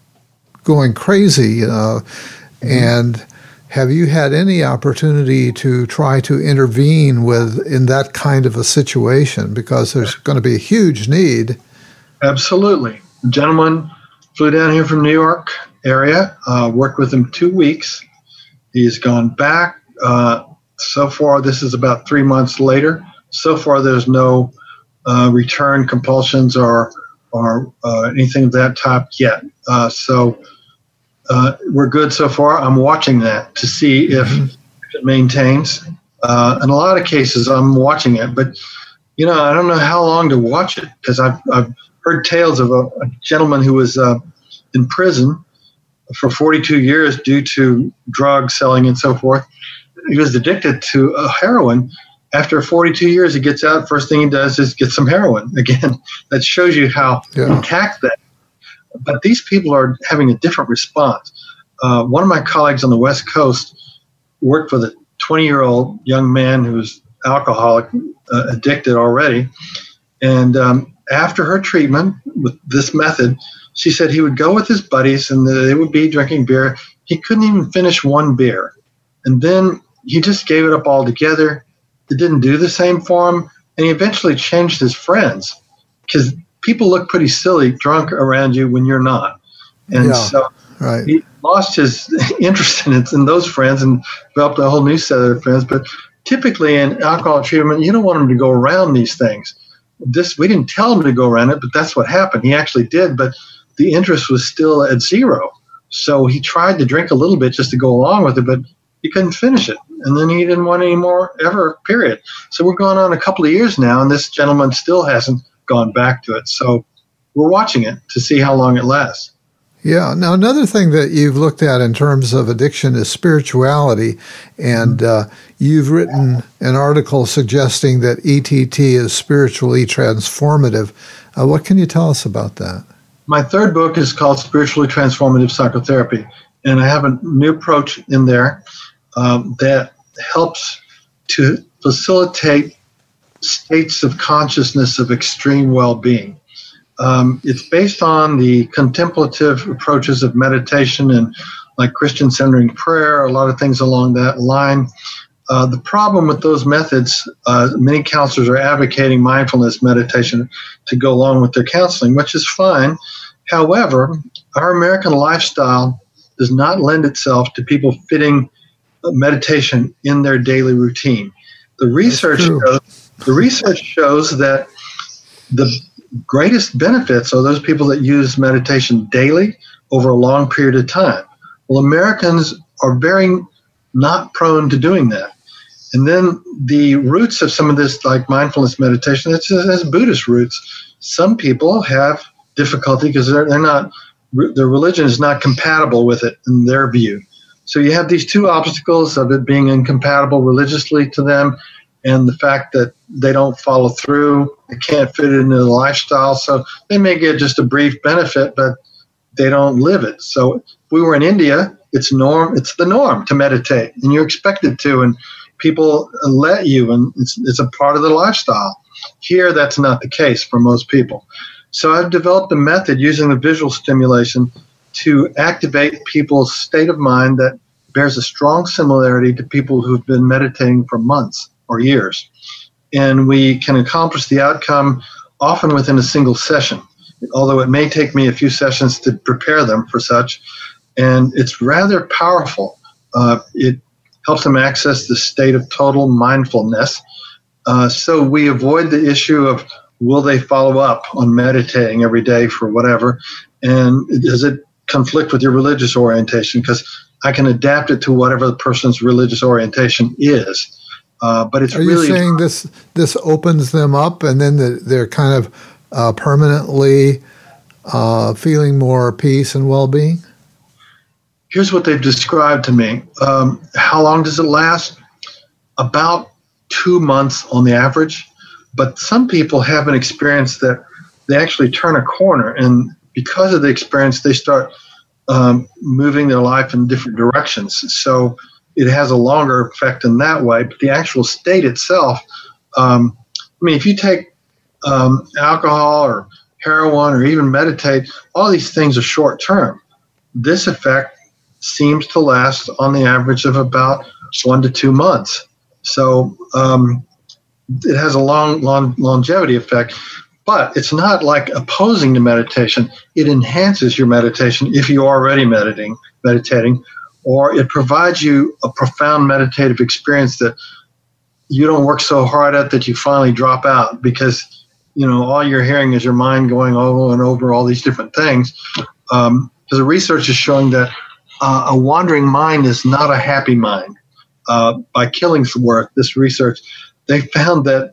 going crazy. Uh, mm-hmm. And have you had any opportunity to try to intervene with in that kind of a situation? Because there's going to be a huge need. Absolutely. The gentleman flew down here from New York area, uh, worked with him two weeks. He's gone back. Uh, so far, this is about three months later. So far, there's no uh, return compulsions or or uh, anything of that type yet. Uh, so uh, we're good so far. I'm watching that to see if, mm-hmm. if it maintains. Uh, in a lot of cases, I'm watching it, but you know, I don't know how long to watch it because I've, I've heard tales of a, a gentleman who was uh, in prison for forty-two years due to drug selling and so forth. He was addicted to uh, heroin. After forty-two years, he gets out. First thing he does is get some heroin. Again, that shows you how yeah. intact that is. But these people are having a different response. Uh, one of my colleagues on the West Coast worked with a twenty-year-old young man who was alcoholic, uh, addicted already. And um, after her treatment with this method, she said he would go with his buddies and they would be drinking beer. He couldn't even finish one beer. And then he just gave it up altogether. It didn't do the same for him. And he eventually changed his friends because people look pretty silly drunk around you when you're not. And yeah, so right. he lost his interest in it, in those friends and developed a whole new set of friends. But typically in alcohol treatment, you don't want him to go around these things. This we didn't tell him to go around it, but that's what happened. He actually did, but the interest was still at zero. So he tried to drink a little bit just to go along with it, but he couldn't finish it. And then he didn't want any more ever, period. So we're going on a couple of years now, and this gentleman still hasn't gone back to it. So we're watching it to see how long it lasts. Yeah. Now, another thing that you've looked at in terms of addiction is spirituality, and uh, you've written an article suggesting that E T T is spiritually transformative. Uh, what can you tell us about that? My third book is called Spiritually Transformative Psychotherapy, and I have a new approach in there um, that helps to facilitate states of consciousness of extreme well-being. Um, it's based on the contemplative approaches of meditation and like Christian centering prayer, a lot of things along that line. Uh, the problem with those methods, uh, many counselors are advocating mindfulness meditation to go along with their counseling, which is fine. However, our American lifestyle does not lend itself to people fitting meditation in their daily routine. The research shows, the research shows that the greatest benefits are those people that use meditation daily over a long period of time. Well, Americans are very not prone to doing that. And then the roots of some of this, like mindfulness meditation, it has Buddhist roots. Some people have difficulty because they're, they're not, their religion is not compatible with it in their view. So you have these two obstacles of it being incompatible religiously to them, and the fact that they don't follow through, they can't fit it into the lifestyle. So they may get just a brief benefit, but they don't live it. So if we were in India, it's norm. It's the norm to meditate, and you're expected to, and people let you, and it's, it's a part of the lifestyle. Here, that's not the case for most people. So I've developed a method using the visual stimulation to activate people's state of mind that bears a strong similarity to people who've been meditating for months or years. And we can accomplish the outcome often within a single session, although it may take me a few sessions to prepare them for such. And it's rather powerful. Uh, it helps them access the state of total mindfulness. Uh, so we avoid the issue of will they follow up on meditating every day for whatever, and does it conflict with your religious orientation? Because I can adapt it to whatever the person's religious orientation is. Uh, but it's Are really. you saying this this opens them up, and then the, they're kind of uh, permanently uh, feeling more peace and well-being? Here's what they've described to me. Um, how long does it last? About two months on the average. But some people have an experience that they actually turn a corner, and because of the experience, they start um, moving their life in different directions. So it has a longer effect in that way. But the actual state itself, um, I mean, if you take um, alcohol or heroin or even meditate, all these things are short term. This effect seems to last on the average of about one to two months. So um, it has a long, long longevity effect, but it's not like opposing to meditation. It enhances your meditation if you're already meditating, meditating, or it provides you a profound meditative experience that you don't work so hard at that you finally drop out because, you know, all you're hearing is your mind going over and over all these different things. Um, because the research is showing that uh, a wandering mind is not a happy mind. Uh, by Killingsworth, this research, they found that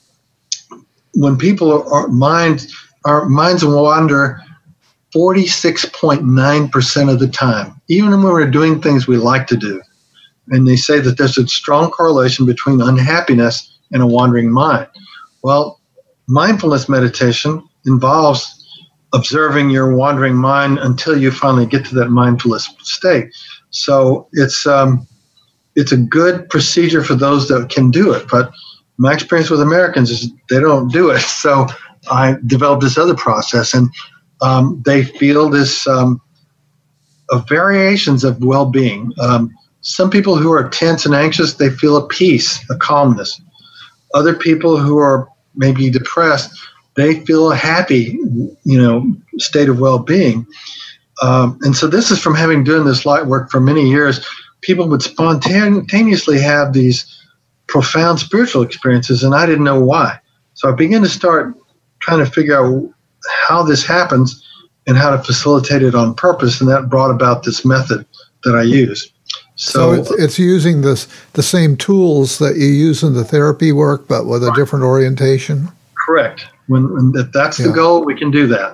when people are, are minds, our minds wander forty-six point nine percent of the time, even when we're doing things we like to do. And they say that there's a strong correlation between unhappiness and a wandering mind. Well, mindfulness meditation involves observing your wandering mind until you finally get to that mindfulness state. So it's um, it's a good procedure for those that can do it. But my experience with Americans is they don't do it. So I developed this other process, and um, they feel this um, of variations of well-being. Um, some people who are tense and anxious, they feel a peace, a calmness. Other people who are maybe depressed, they feel a happy, you know, state of well-being. Um, and so this is from having done this light work for many years. People would spontaneously have these profound spiritual experiences, and I didn't know why. So I began to start trying to figure out how this happens and how to facilitate it on purpose, and that brought about this method that I use. So, so it's, it's using this the same tools that you use in the therapy work, but with a different orientation? Correct. When, when if that's the yeah. goal, we can do that.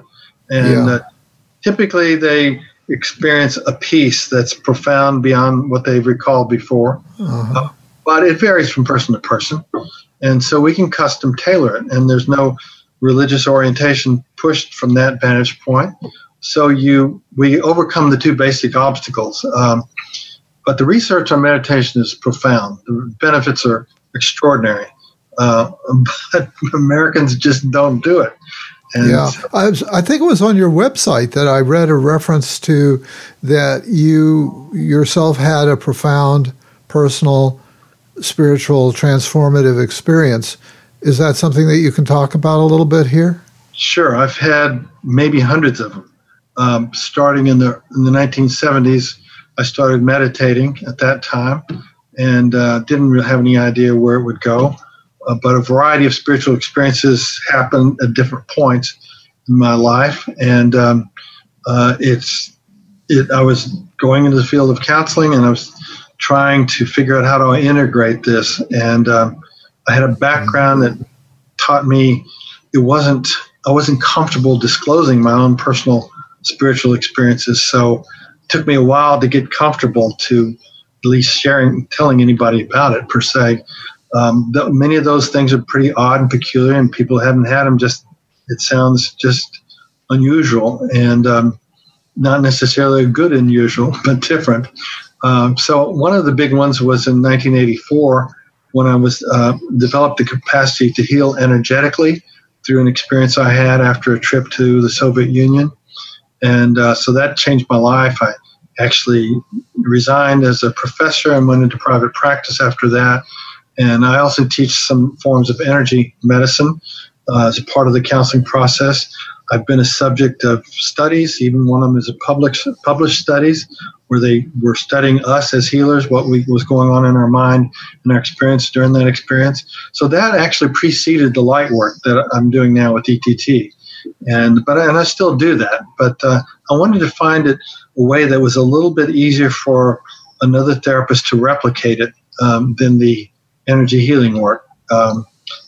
And Yeah. uh, typically they experience a peace that's profound beyond what they've recalled before. Uh-huh. Uh, but it varies from person to person. And so we can custom tailor it, and there's no religious orientation pushed from that vantage point. So you we overcome the two basic obstacles. Um, but the research on meditation is profound. The benefits are extraordinary. Uh, but Americans just don't do it. And Yeah, I, was, I think it was on your website that I read a reference to that you yourself had a profound personal, spiritual, transformative experience. Is that something that you can talk about a little bit here? Sure, I've had maybe hundreds of them. Um, starting in the in the nineteen seventies, I started meditating at that time, and uh, didn't really have any idea where it would go. Uh, but a variety of spiritual experiences happened at different points in my life, and um, uh, it's it. I was going into the field of counseling, and I was trying to figure out how do I integrate this. And um, I had a background that taught me it wasn't. I wasn't comfortable disclosing my own personal spiritual experiences, so it took me a while to get comfortable to at least sharing, telling anybody about it per se. Um, the, many of those things are pretty odd and peculiar, and people haven't had them. Just it sounds just unusual, and um, not necessarily good unusual, but different. Um, so one of the big ones was in nineteen eighty-four when I was uh, developed the capacity to heal energetically through an experience I had after a trip to the Soviet Union. And uh, so that changed my life. I actually resigned as a professor and went into private practice after that. And I also teach some forms of energy medicine uh, as a part of the counseling process. I've been a subject of studies, even one of them is a published, published studies where they were studying us as healers, what we, was going on in our mind and our experience during that experience. So that actually preceded the light work that I'm doing now with E T T. And but and I still do that. But uh, I wanted to find it a way that was a little bit easier for another therapist to replicate it um, than the energy healing work. Um,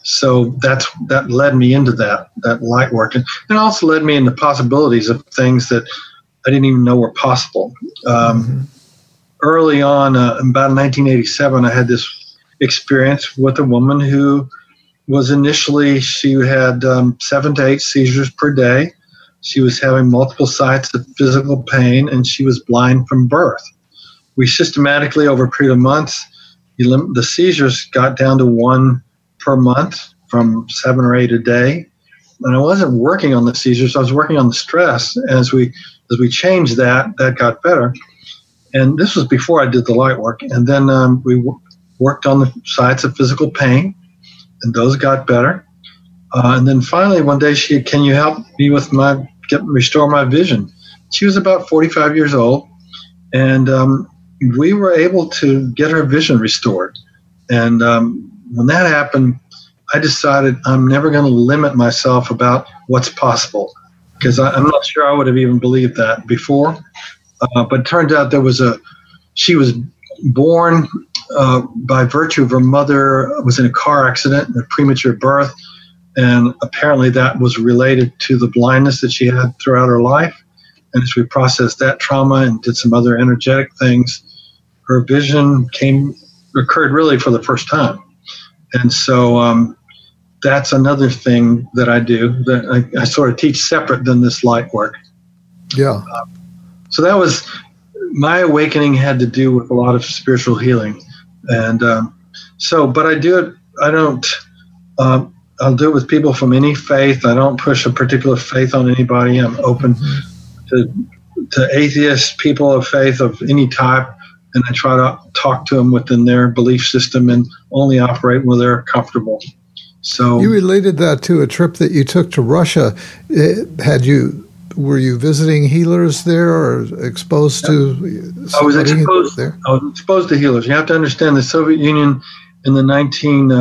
so that's that led me into that that light work, and it also led me into possibilities of things that I didn't even know were possible. Um, mm-hmm. Early on, uh, about nineteen eighty-seven, I had this experience with a woman who was initially, she had um, seven to eight seizures per day. She was having multiple sites of physical pain, and she was blind from birth. We systematically, over a period of months, elim- the seizures got down to one per month from seven or eight a day. And I wasn't working on the seizures, I was working on the stress. As we as we changed that, that got better. And this was before I did the light work. And then um, we w- worked on the sites of physical pain, and those got better. Uh, and then finally, one day, she, can you help me with my, get, restore my vision? She was about forty-five years old, and um, we were able to get her vision restored. And um, when that happened, I decided I'm never going to limit myself about what's possible, because I'm not sure I would have even believed that before. Uh, but it turned out there was a, she was born uh, by virtue of her mother was in a car accident, a premature birth, and apparently that was related to the blindness that she had throughout her life. And as we processed that trauma and did some other energetic things, her vision came occurred really for the first time. And so um, that's another thing that I do that I, I sort of teach separate than this light work. Yeah. Uh, so that was my awakening, had to do with a lot of spiritual healing. And um, so, but I do it, I don't, um, I'll do it with people from any faith. I don't push a particular faith on anybody. I'm open to, to atheists, people of faith of any type. And I try to talk to them within their belief system and only operate where they're comfortable. So you related that to a trip that you took to Russia. Had you were you visiting healers there, or exposed to? I was exposed there. I was exposed to healers. You have to understand the Soviet Union in the nineteen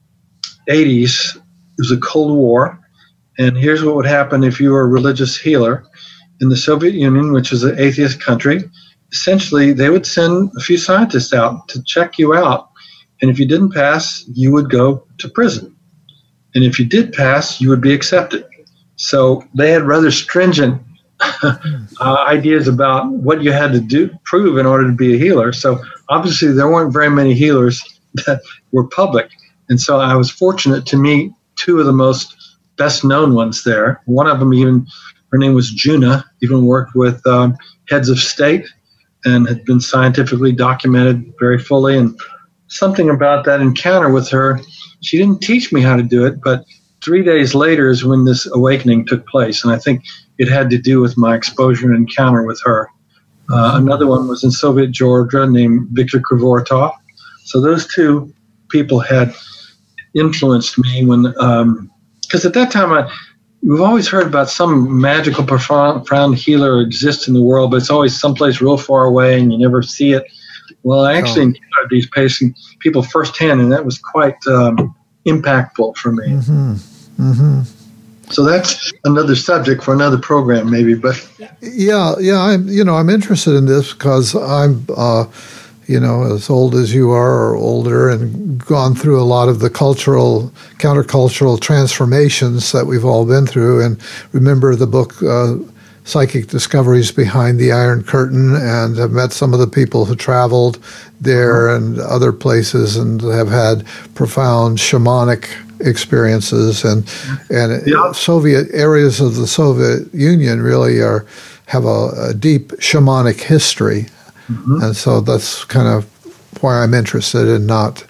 eighties. It was a Cold War, and here's what would happen if you were a religious healer in the Soviet Union, which is an atheist country. Essentially, they would send a few scientists out to check you out. And if you didn't pass, you would go to prison. And if you did pass, you would be accepted. So they had rather stringent uh, ideas about what you had to do, prove in order to be a healer. So obviously there weren't very many healers that were public. And so I was fortunate to meet two of the most best known ones there. One of them even, her name was Juna, even worked with um, heads of state and had been scientifically documented very fully. And something about that encounter with her, she didn't teach me how to do it, but three days later is when this awakening took place. And I think it had to do with my exposure and encounter with her. Uh, another one was in Soviet Georgia named Viktor Krivorotov. So those two people had influenced me when, because um, at that time, I, we've always heard about some magical profound healer exists in the world, but it's always someplace real far away and you never see it. Well, I actually oh. encountered these patient people firsthand, and that was quite um, impactful for me. Mm-hmm. Mm-hmm. So that's another subject for another program, maybe. But yeah, yeah, I'm you know I'm interested in this because I'm uh, you know as old as you are or older, and gone through a lot of the cultural countercultural transformations that we've all been through. And remember the book uh, Psychic Discoveries Behind the Iron Curtain, and have met some of the people who traveled there and other places and have had profound shamanic experiences, and and yeah. Soviet areas of the Soviet Union really are have a, a deep shamanic history, mm-hmm. and so that's kind of why I'm interested in not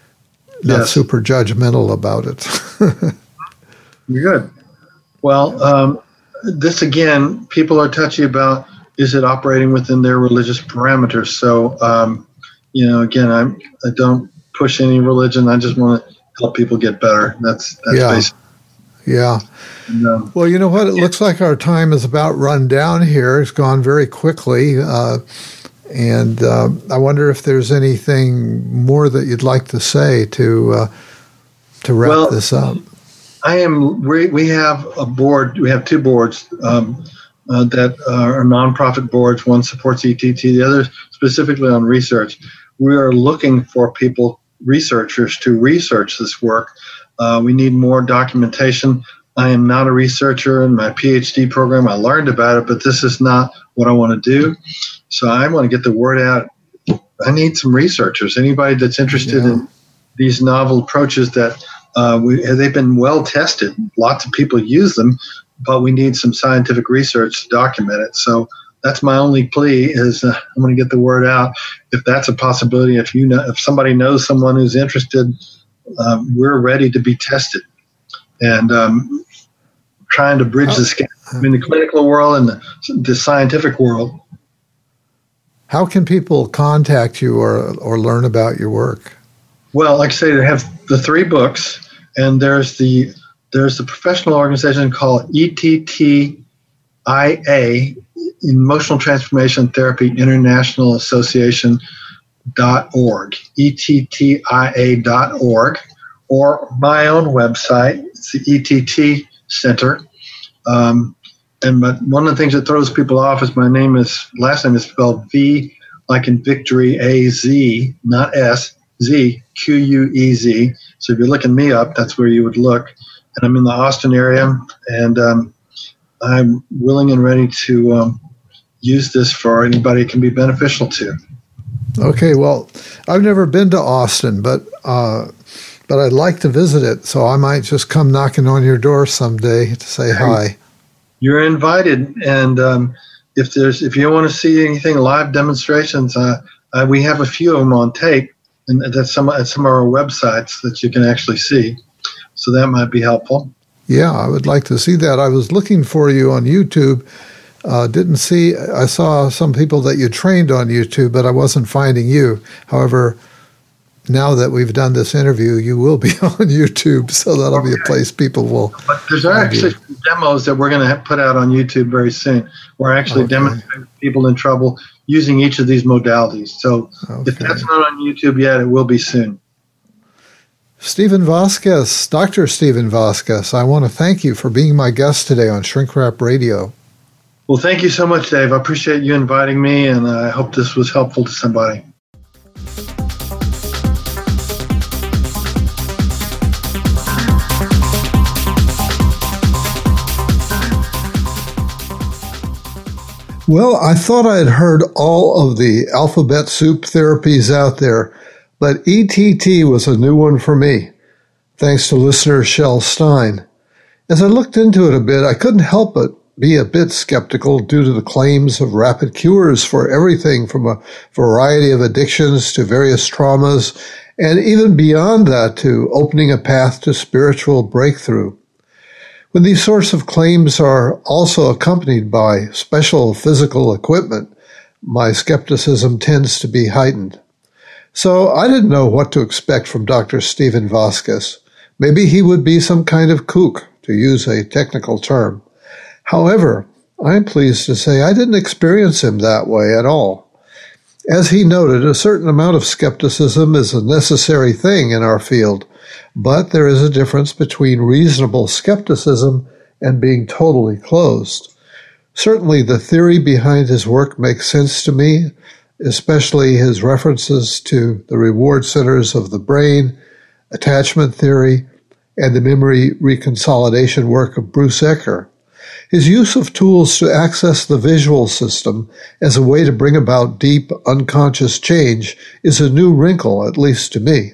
not yes. super judgmental about it. You're good. Well, um, this again, people are touchy about is it operating within their religious parameters. So, um, you know, again, I'm I don't push any religion. I just want to help people get better. That's that's yeah. basic. Yeah. And, um, well, you know what? It looks like our time is about run down here. It's gone very quickly. Uh, and uh, I wonder if there's anything more that you'd like to say to uh, to wrap well, this up. I am. We, we have a board. We have two boards um, uh, that are nonprofit boards. One supports E T T, the other specifically on research. We are looking for people, researchers, to research this work. Uh, we need more documentation. I am not a researcher in my PhD program. I learned about it, but this is not what I want to do. So I want to get the word out. I need some researchers. Anybody that's interested yeah. in these novel approaches that uh, we, they've been well tested. Lots of people use them, but we need some scientific research to document it. So that's my only plea is uh, I'm going to get the word out. If that's a possibility, if you know, if somebody knows someone who's interested, um, we're ready to be tested. And um, trying to bridge this gap between the clinical world and the, the scientific world. How can people contact you or or learn about your work? Well, like I say, they have the three books, and there's the there's the professional organization called E T T I A, Emotional Transformation Therapy International Association dot org, E T T I A dot org, or my own website. It's the E T T Center. Um, and but one of the things that throws people off is my name is last name is spelled V like in victory, A Z, not S, Z, Q U E Z. So if you're looking me up, that's where you would look. And I'm in the Austin area, and um, I'm willing and ready to um, use this for anybody it can be beneficial to. Okay, well, I've never been to Austin, but uh, but I'd like to visit it, so I might just come knocking on your door someday to say hi. You're invited, and um, if there's if you want to see anything live demonstrations, uh, uh, we have a few of them on tape, and that's some at some of our websites that you can actually see. So that might be helpful. Yeah, I would like to see that. I was looking for you on YouTube. Uh, didn't see. I saw some people that you trained on YouTube, but I wasn't finding you. However, now that we've done this interview, you will be on YouTube, so that'll okay. be a place people will. But there's actually some demos that we're going to put out on YouTube very soon. We're actually okay. demonstrating people in trouble using each of these modalities. So okay. if that's not on YouTube yet, it will be soon. Stephen Vasquez, Doctor Stephen Vasquez, I want to thank you for being my guest today on Shrink Rap Radio. Well, thank you so much, Dave. I appreciate you inviting me, and I hope this was helpful to somebody. Well, I thought I had heard all of the alphabet soup therapies out there, but E T T was a new one for me, thanks to listener Shel Stein. As I looked into it a bit, I couldn't help but be a bit skeptical due to the claims of rapid cures for everything from a variety of addictions to various traumas, and even beyond that to opening a path to spiritual breakthrough. When these sorts of claims are also accompanied by special physical equipment, my skepticism tends to be heightened. So I didn't know what to expect from Doctor Steven Vasquez. Maybe he would be some kind of kook, to use a technical term. However, I'm pleased to say I didn't experience him that way at all. As he noted, a certain amount of skepticism is a necessary thing in our field, but there is a difference between reasonable skepticism and being totally closed. Certainly the theory behind his work makes sense to me, especially his references to the reward centers of the brain, attachment theory, and the memory reconsolidation work of Bruce Ecker. His use of tools to access the visual system as a way to bring about deep, unconscious change is a new wrinkle, at least to me.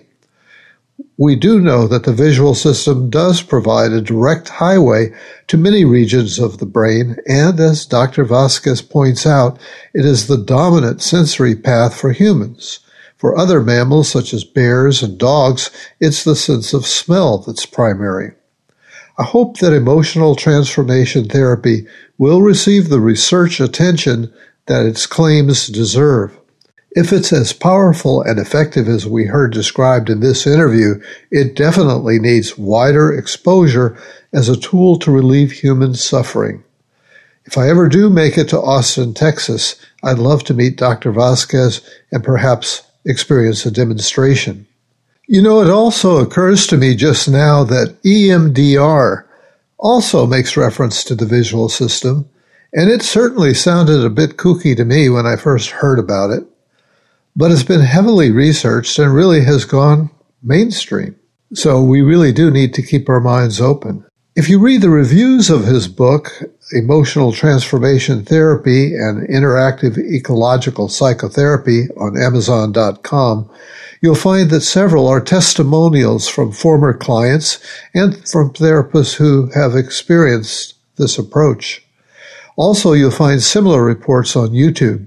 We do know that the visual system does provide a direct highway to many regions of the brain, and as Doctor Vasquez points out, it is the dominant sensory path for humans. For other mammals, such as bears and dogs, it's the sense of smell that's primary. I hope that emotional transformation therapy will receive the research attention that its claims deserve. If it's as powerful and effective as we heard described in this interview, it definitely needs wider exposure as a tool to relieve human suffering. If I ever do make it to Austin, Texas, I'd love to meet Doctor Vasquez and perhaps experience a demonstration. You know, it also occurs to me just now that E M D R also makes reference to the visual system, and it certainly sounded a bit kooky to me when I first heard about it, but it's been heavily researched and really has gone mainstream. So we really do need to keep our minds open. If you read the reviews of his book, Emotional Transformation Therapy and Interactive Ecological Psychotherapy on Amazon dot com, you'll find that several are testimonials from former clients and from therapists who have experienced this approach. Also, you'll find similar reports on YouTube.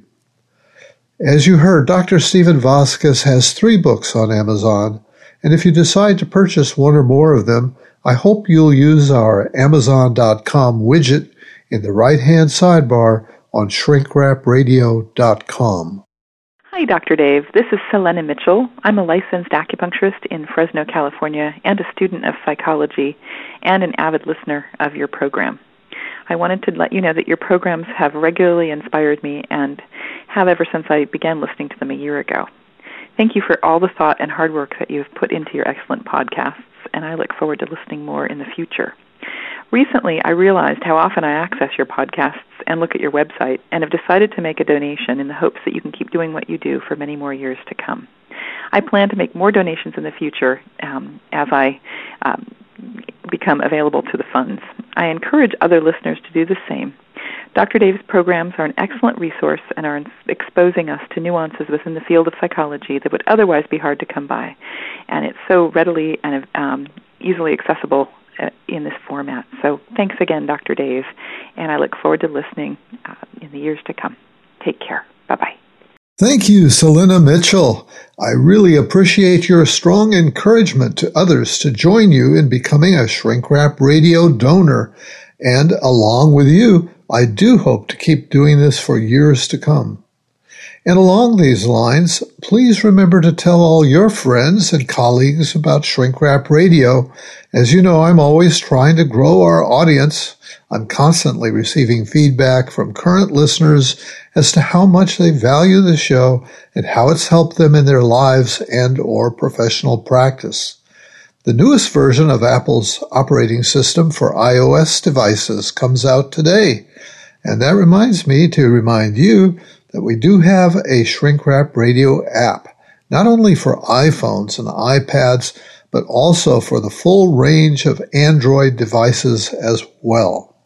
As you heard, Doctor Steven Vasquez has three books on Amazon, and if you decide to purchase one or more of them, I hope you'll use our Amazon dot com widget in the right-hand sidebar on shrink wrap radio dot com. Hi, Doctor Dave. This is Selena Mitchell. I'm a licensed acupuncturist in Fresno, California, and a student of psychology and an avid listener of your program. I wanted to let you know that your programs have regularly inspired me and have ever since I began listening to them a year ago. Thank you for all the thought and hard work that you've put into your excellent podcasts, and I look forward to listening more in the future. Recently, I realized how often I access your podcasts and look at your website and have decided to make a donation in the hopes that you can keep doing what you do for many more years to come. I plan to make more donations in the future um, as I um, become available to the funds. I encourage other listeners to do the same. Doctor Dave's programs are an excellent resource and are exposing us to nuances within the field of psychology that would otherwise be hard to come by. And it's so readily and um, easily accessible in this format. So thanks again, Doctor Dave, and I look forward to listening uh, in the years to come. Take care. Bye-bye. Thank you, Selena Mitchell. I really appreciate your strong encouragement to others to join you in becoming a Shrink Wrap Radio donor. And along with you, I do hope to keep doing this for years to come. And along these lines, please remember to tell all your friends and colleagues about Shrink Wrap Radio. As you know, I'm always trying to grow our audience. I'm constantly receiving feedback from current listeners as to how much they value the show and how it's helped them in their lives and or professional practice. The newest version of Apple's operating system for iOS devices comes out today. And that reminds me to remind you that we do have a Shrink Wrap Radio app, not only for iPhones and iPads, but also for the full range of Android devices as well.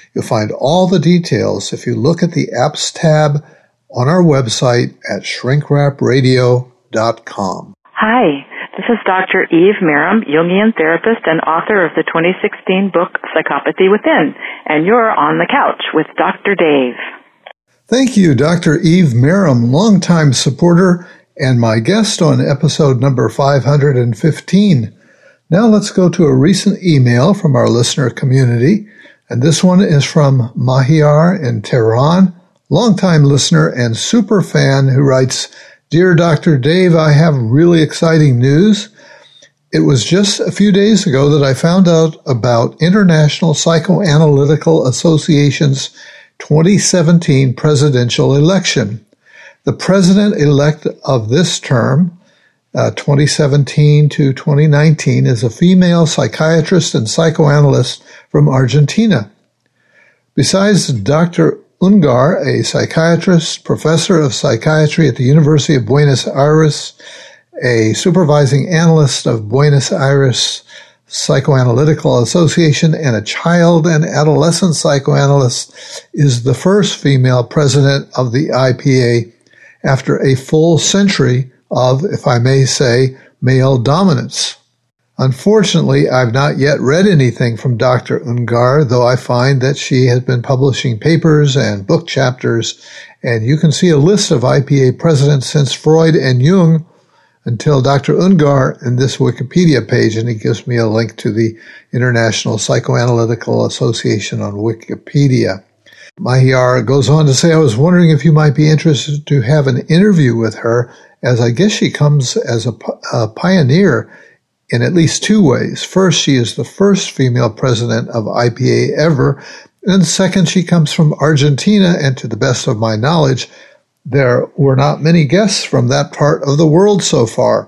You'll find all the details if you look at the Apps tab on our website at shrink rap radio dot com. Hi, this is Doctor Eve Merrim, Jungian therapist and author of the twenty sixteen book Psychopathy Within, and you're on the couch with Doctor Dave. Thank you, Doctor Eve Merrim, longtime supporter and my guest on episode number five hundred fifteen. Now let's go to a recent email from our listener community, and this one is from Mahiar in Tehran, longtime listener and super fan who writes, Dear Doctor Dave, I have really exciting news. It was just a few days ago that I found out about International Psychoanalytical Association's twenty seventeen presidential election. The president-elect of this term, uh, twenty seventeen to twenty nineteen, is a female psychiatrist and psychoanalyst from Argentina. Besides Doctor Ungar, a psychiatrist, professor of psychiatry at the University of Buenos Aires, a supervising analyst of Buenos Aires Psychoanalytical Association, and a child and adolescent psychoanalyst, is the first female president of the I P A after a full century of, if I may say, male dominance. Unfortunately, I've not yet read anything from Doctor Ungar, though I find that she has been publishing papers and book chapters, and you can see a list of I P A presidents since Freud and Jung until Doctor Ungar in this Wikipedia page, and he gives me a link to the International Psychoanalytical Association on Wikipedia. Mahiar goes on to say, I was wondering if you might be interested to have an interview with her, as I guess she comes as a, a pioneer in at least two ways. First, she is the first female president of I P A ever, and second, she comes from Argentina, and to the best of my knowledge, there were not many guests from that part of the world so far.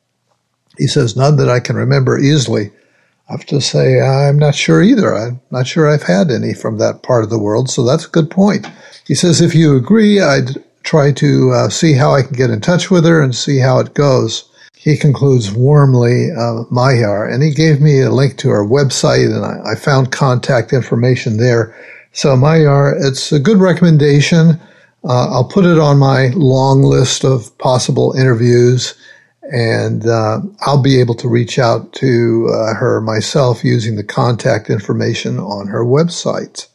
He says, none that I can remember easily. I have to say, I'm not sure either. I'm not sure I've had any from that part of the world, so that's a good point. He says, if you agree, I'd try to uh, see how I can get in touch with her and see how it goes. He concludes warmly, uh, Mahiar, and he gave me a link to her website, and I, I found contact information there. So, Mahiar, it's a good recommendation. Uh, I'll put it on my long list of possible interviews, and uh, I'll be able to reach out to uh, her myself using the contact information on her website.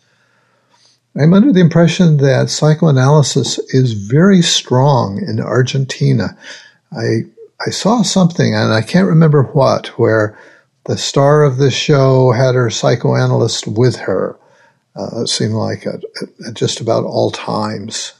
I'm under the impression that psychoanalysis is very strong in Argentina. I I saw something, and I can't remember what, where the star of this show had her psychoanalyst with her. Uh, it seemed like at, at just about all times.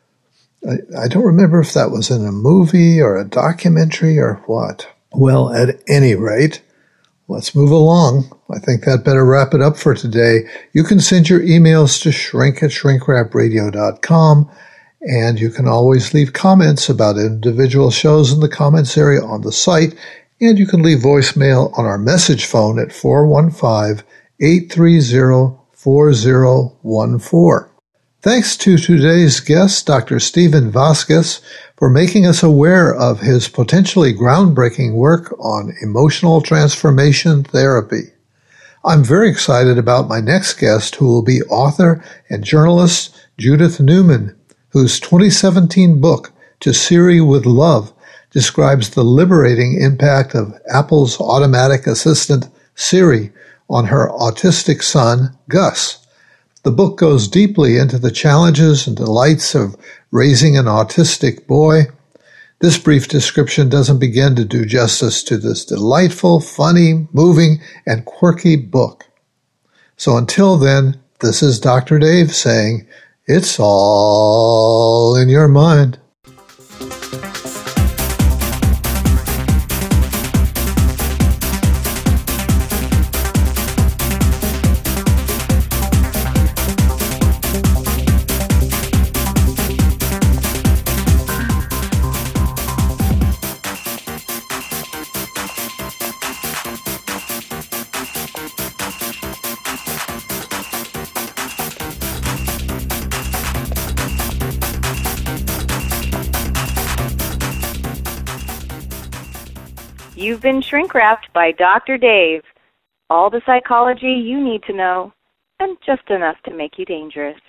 I, I don't remember if that was in a movie or a documentary or what. Well, at any rate, let's move along. I think that better wrap it up for today. You can send your emails to shrink at shrink rap radio dot com. And you can always leave comments about individual shows in the comments area on the site, and you can leave voicemail on our message phone at four one five, eight three zero, four zero one four. Thanks to today's guest, Doctor Steven Vasquez, for making us aware of his potentially groundbreaking work on emotional transformation therapy. I'm very excited about my next guest, who will be author and journalist Judith Newman, whose twenty seventeen book, To Siri with Love, describes the liberating impact of Apple's automatic assistant, Siri, on her autistic son, Gus. The book goes deeply into the challenges and delights of raising an autistic boy. This brief description doesn't begin to do justice to this delightful, funny, moving, and quirky book. So until then, this is Doctor Dave saying, it's all in your mind. You've been shrink-wrapped by Doctor Dave. All the psychology you need to know. and just enough to make you dangerous.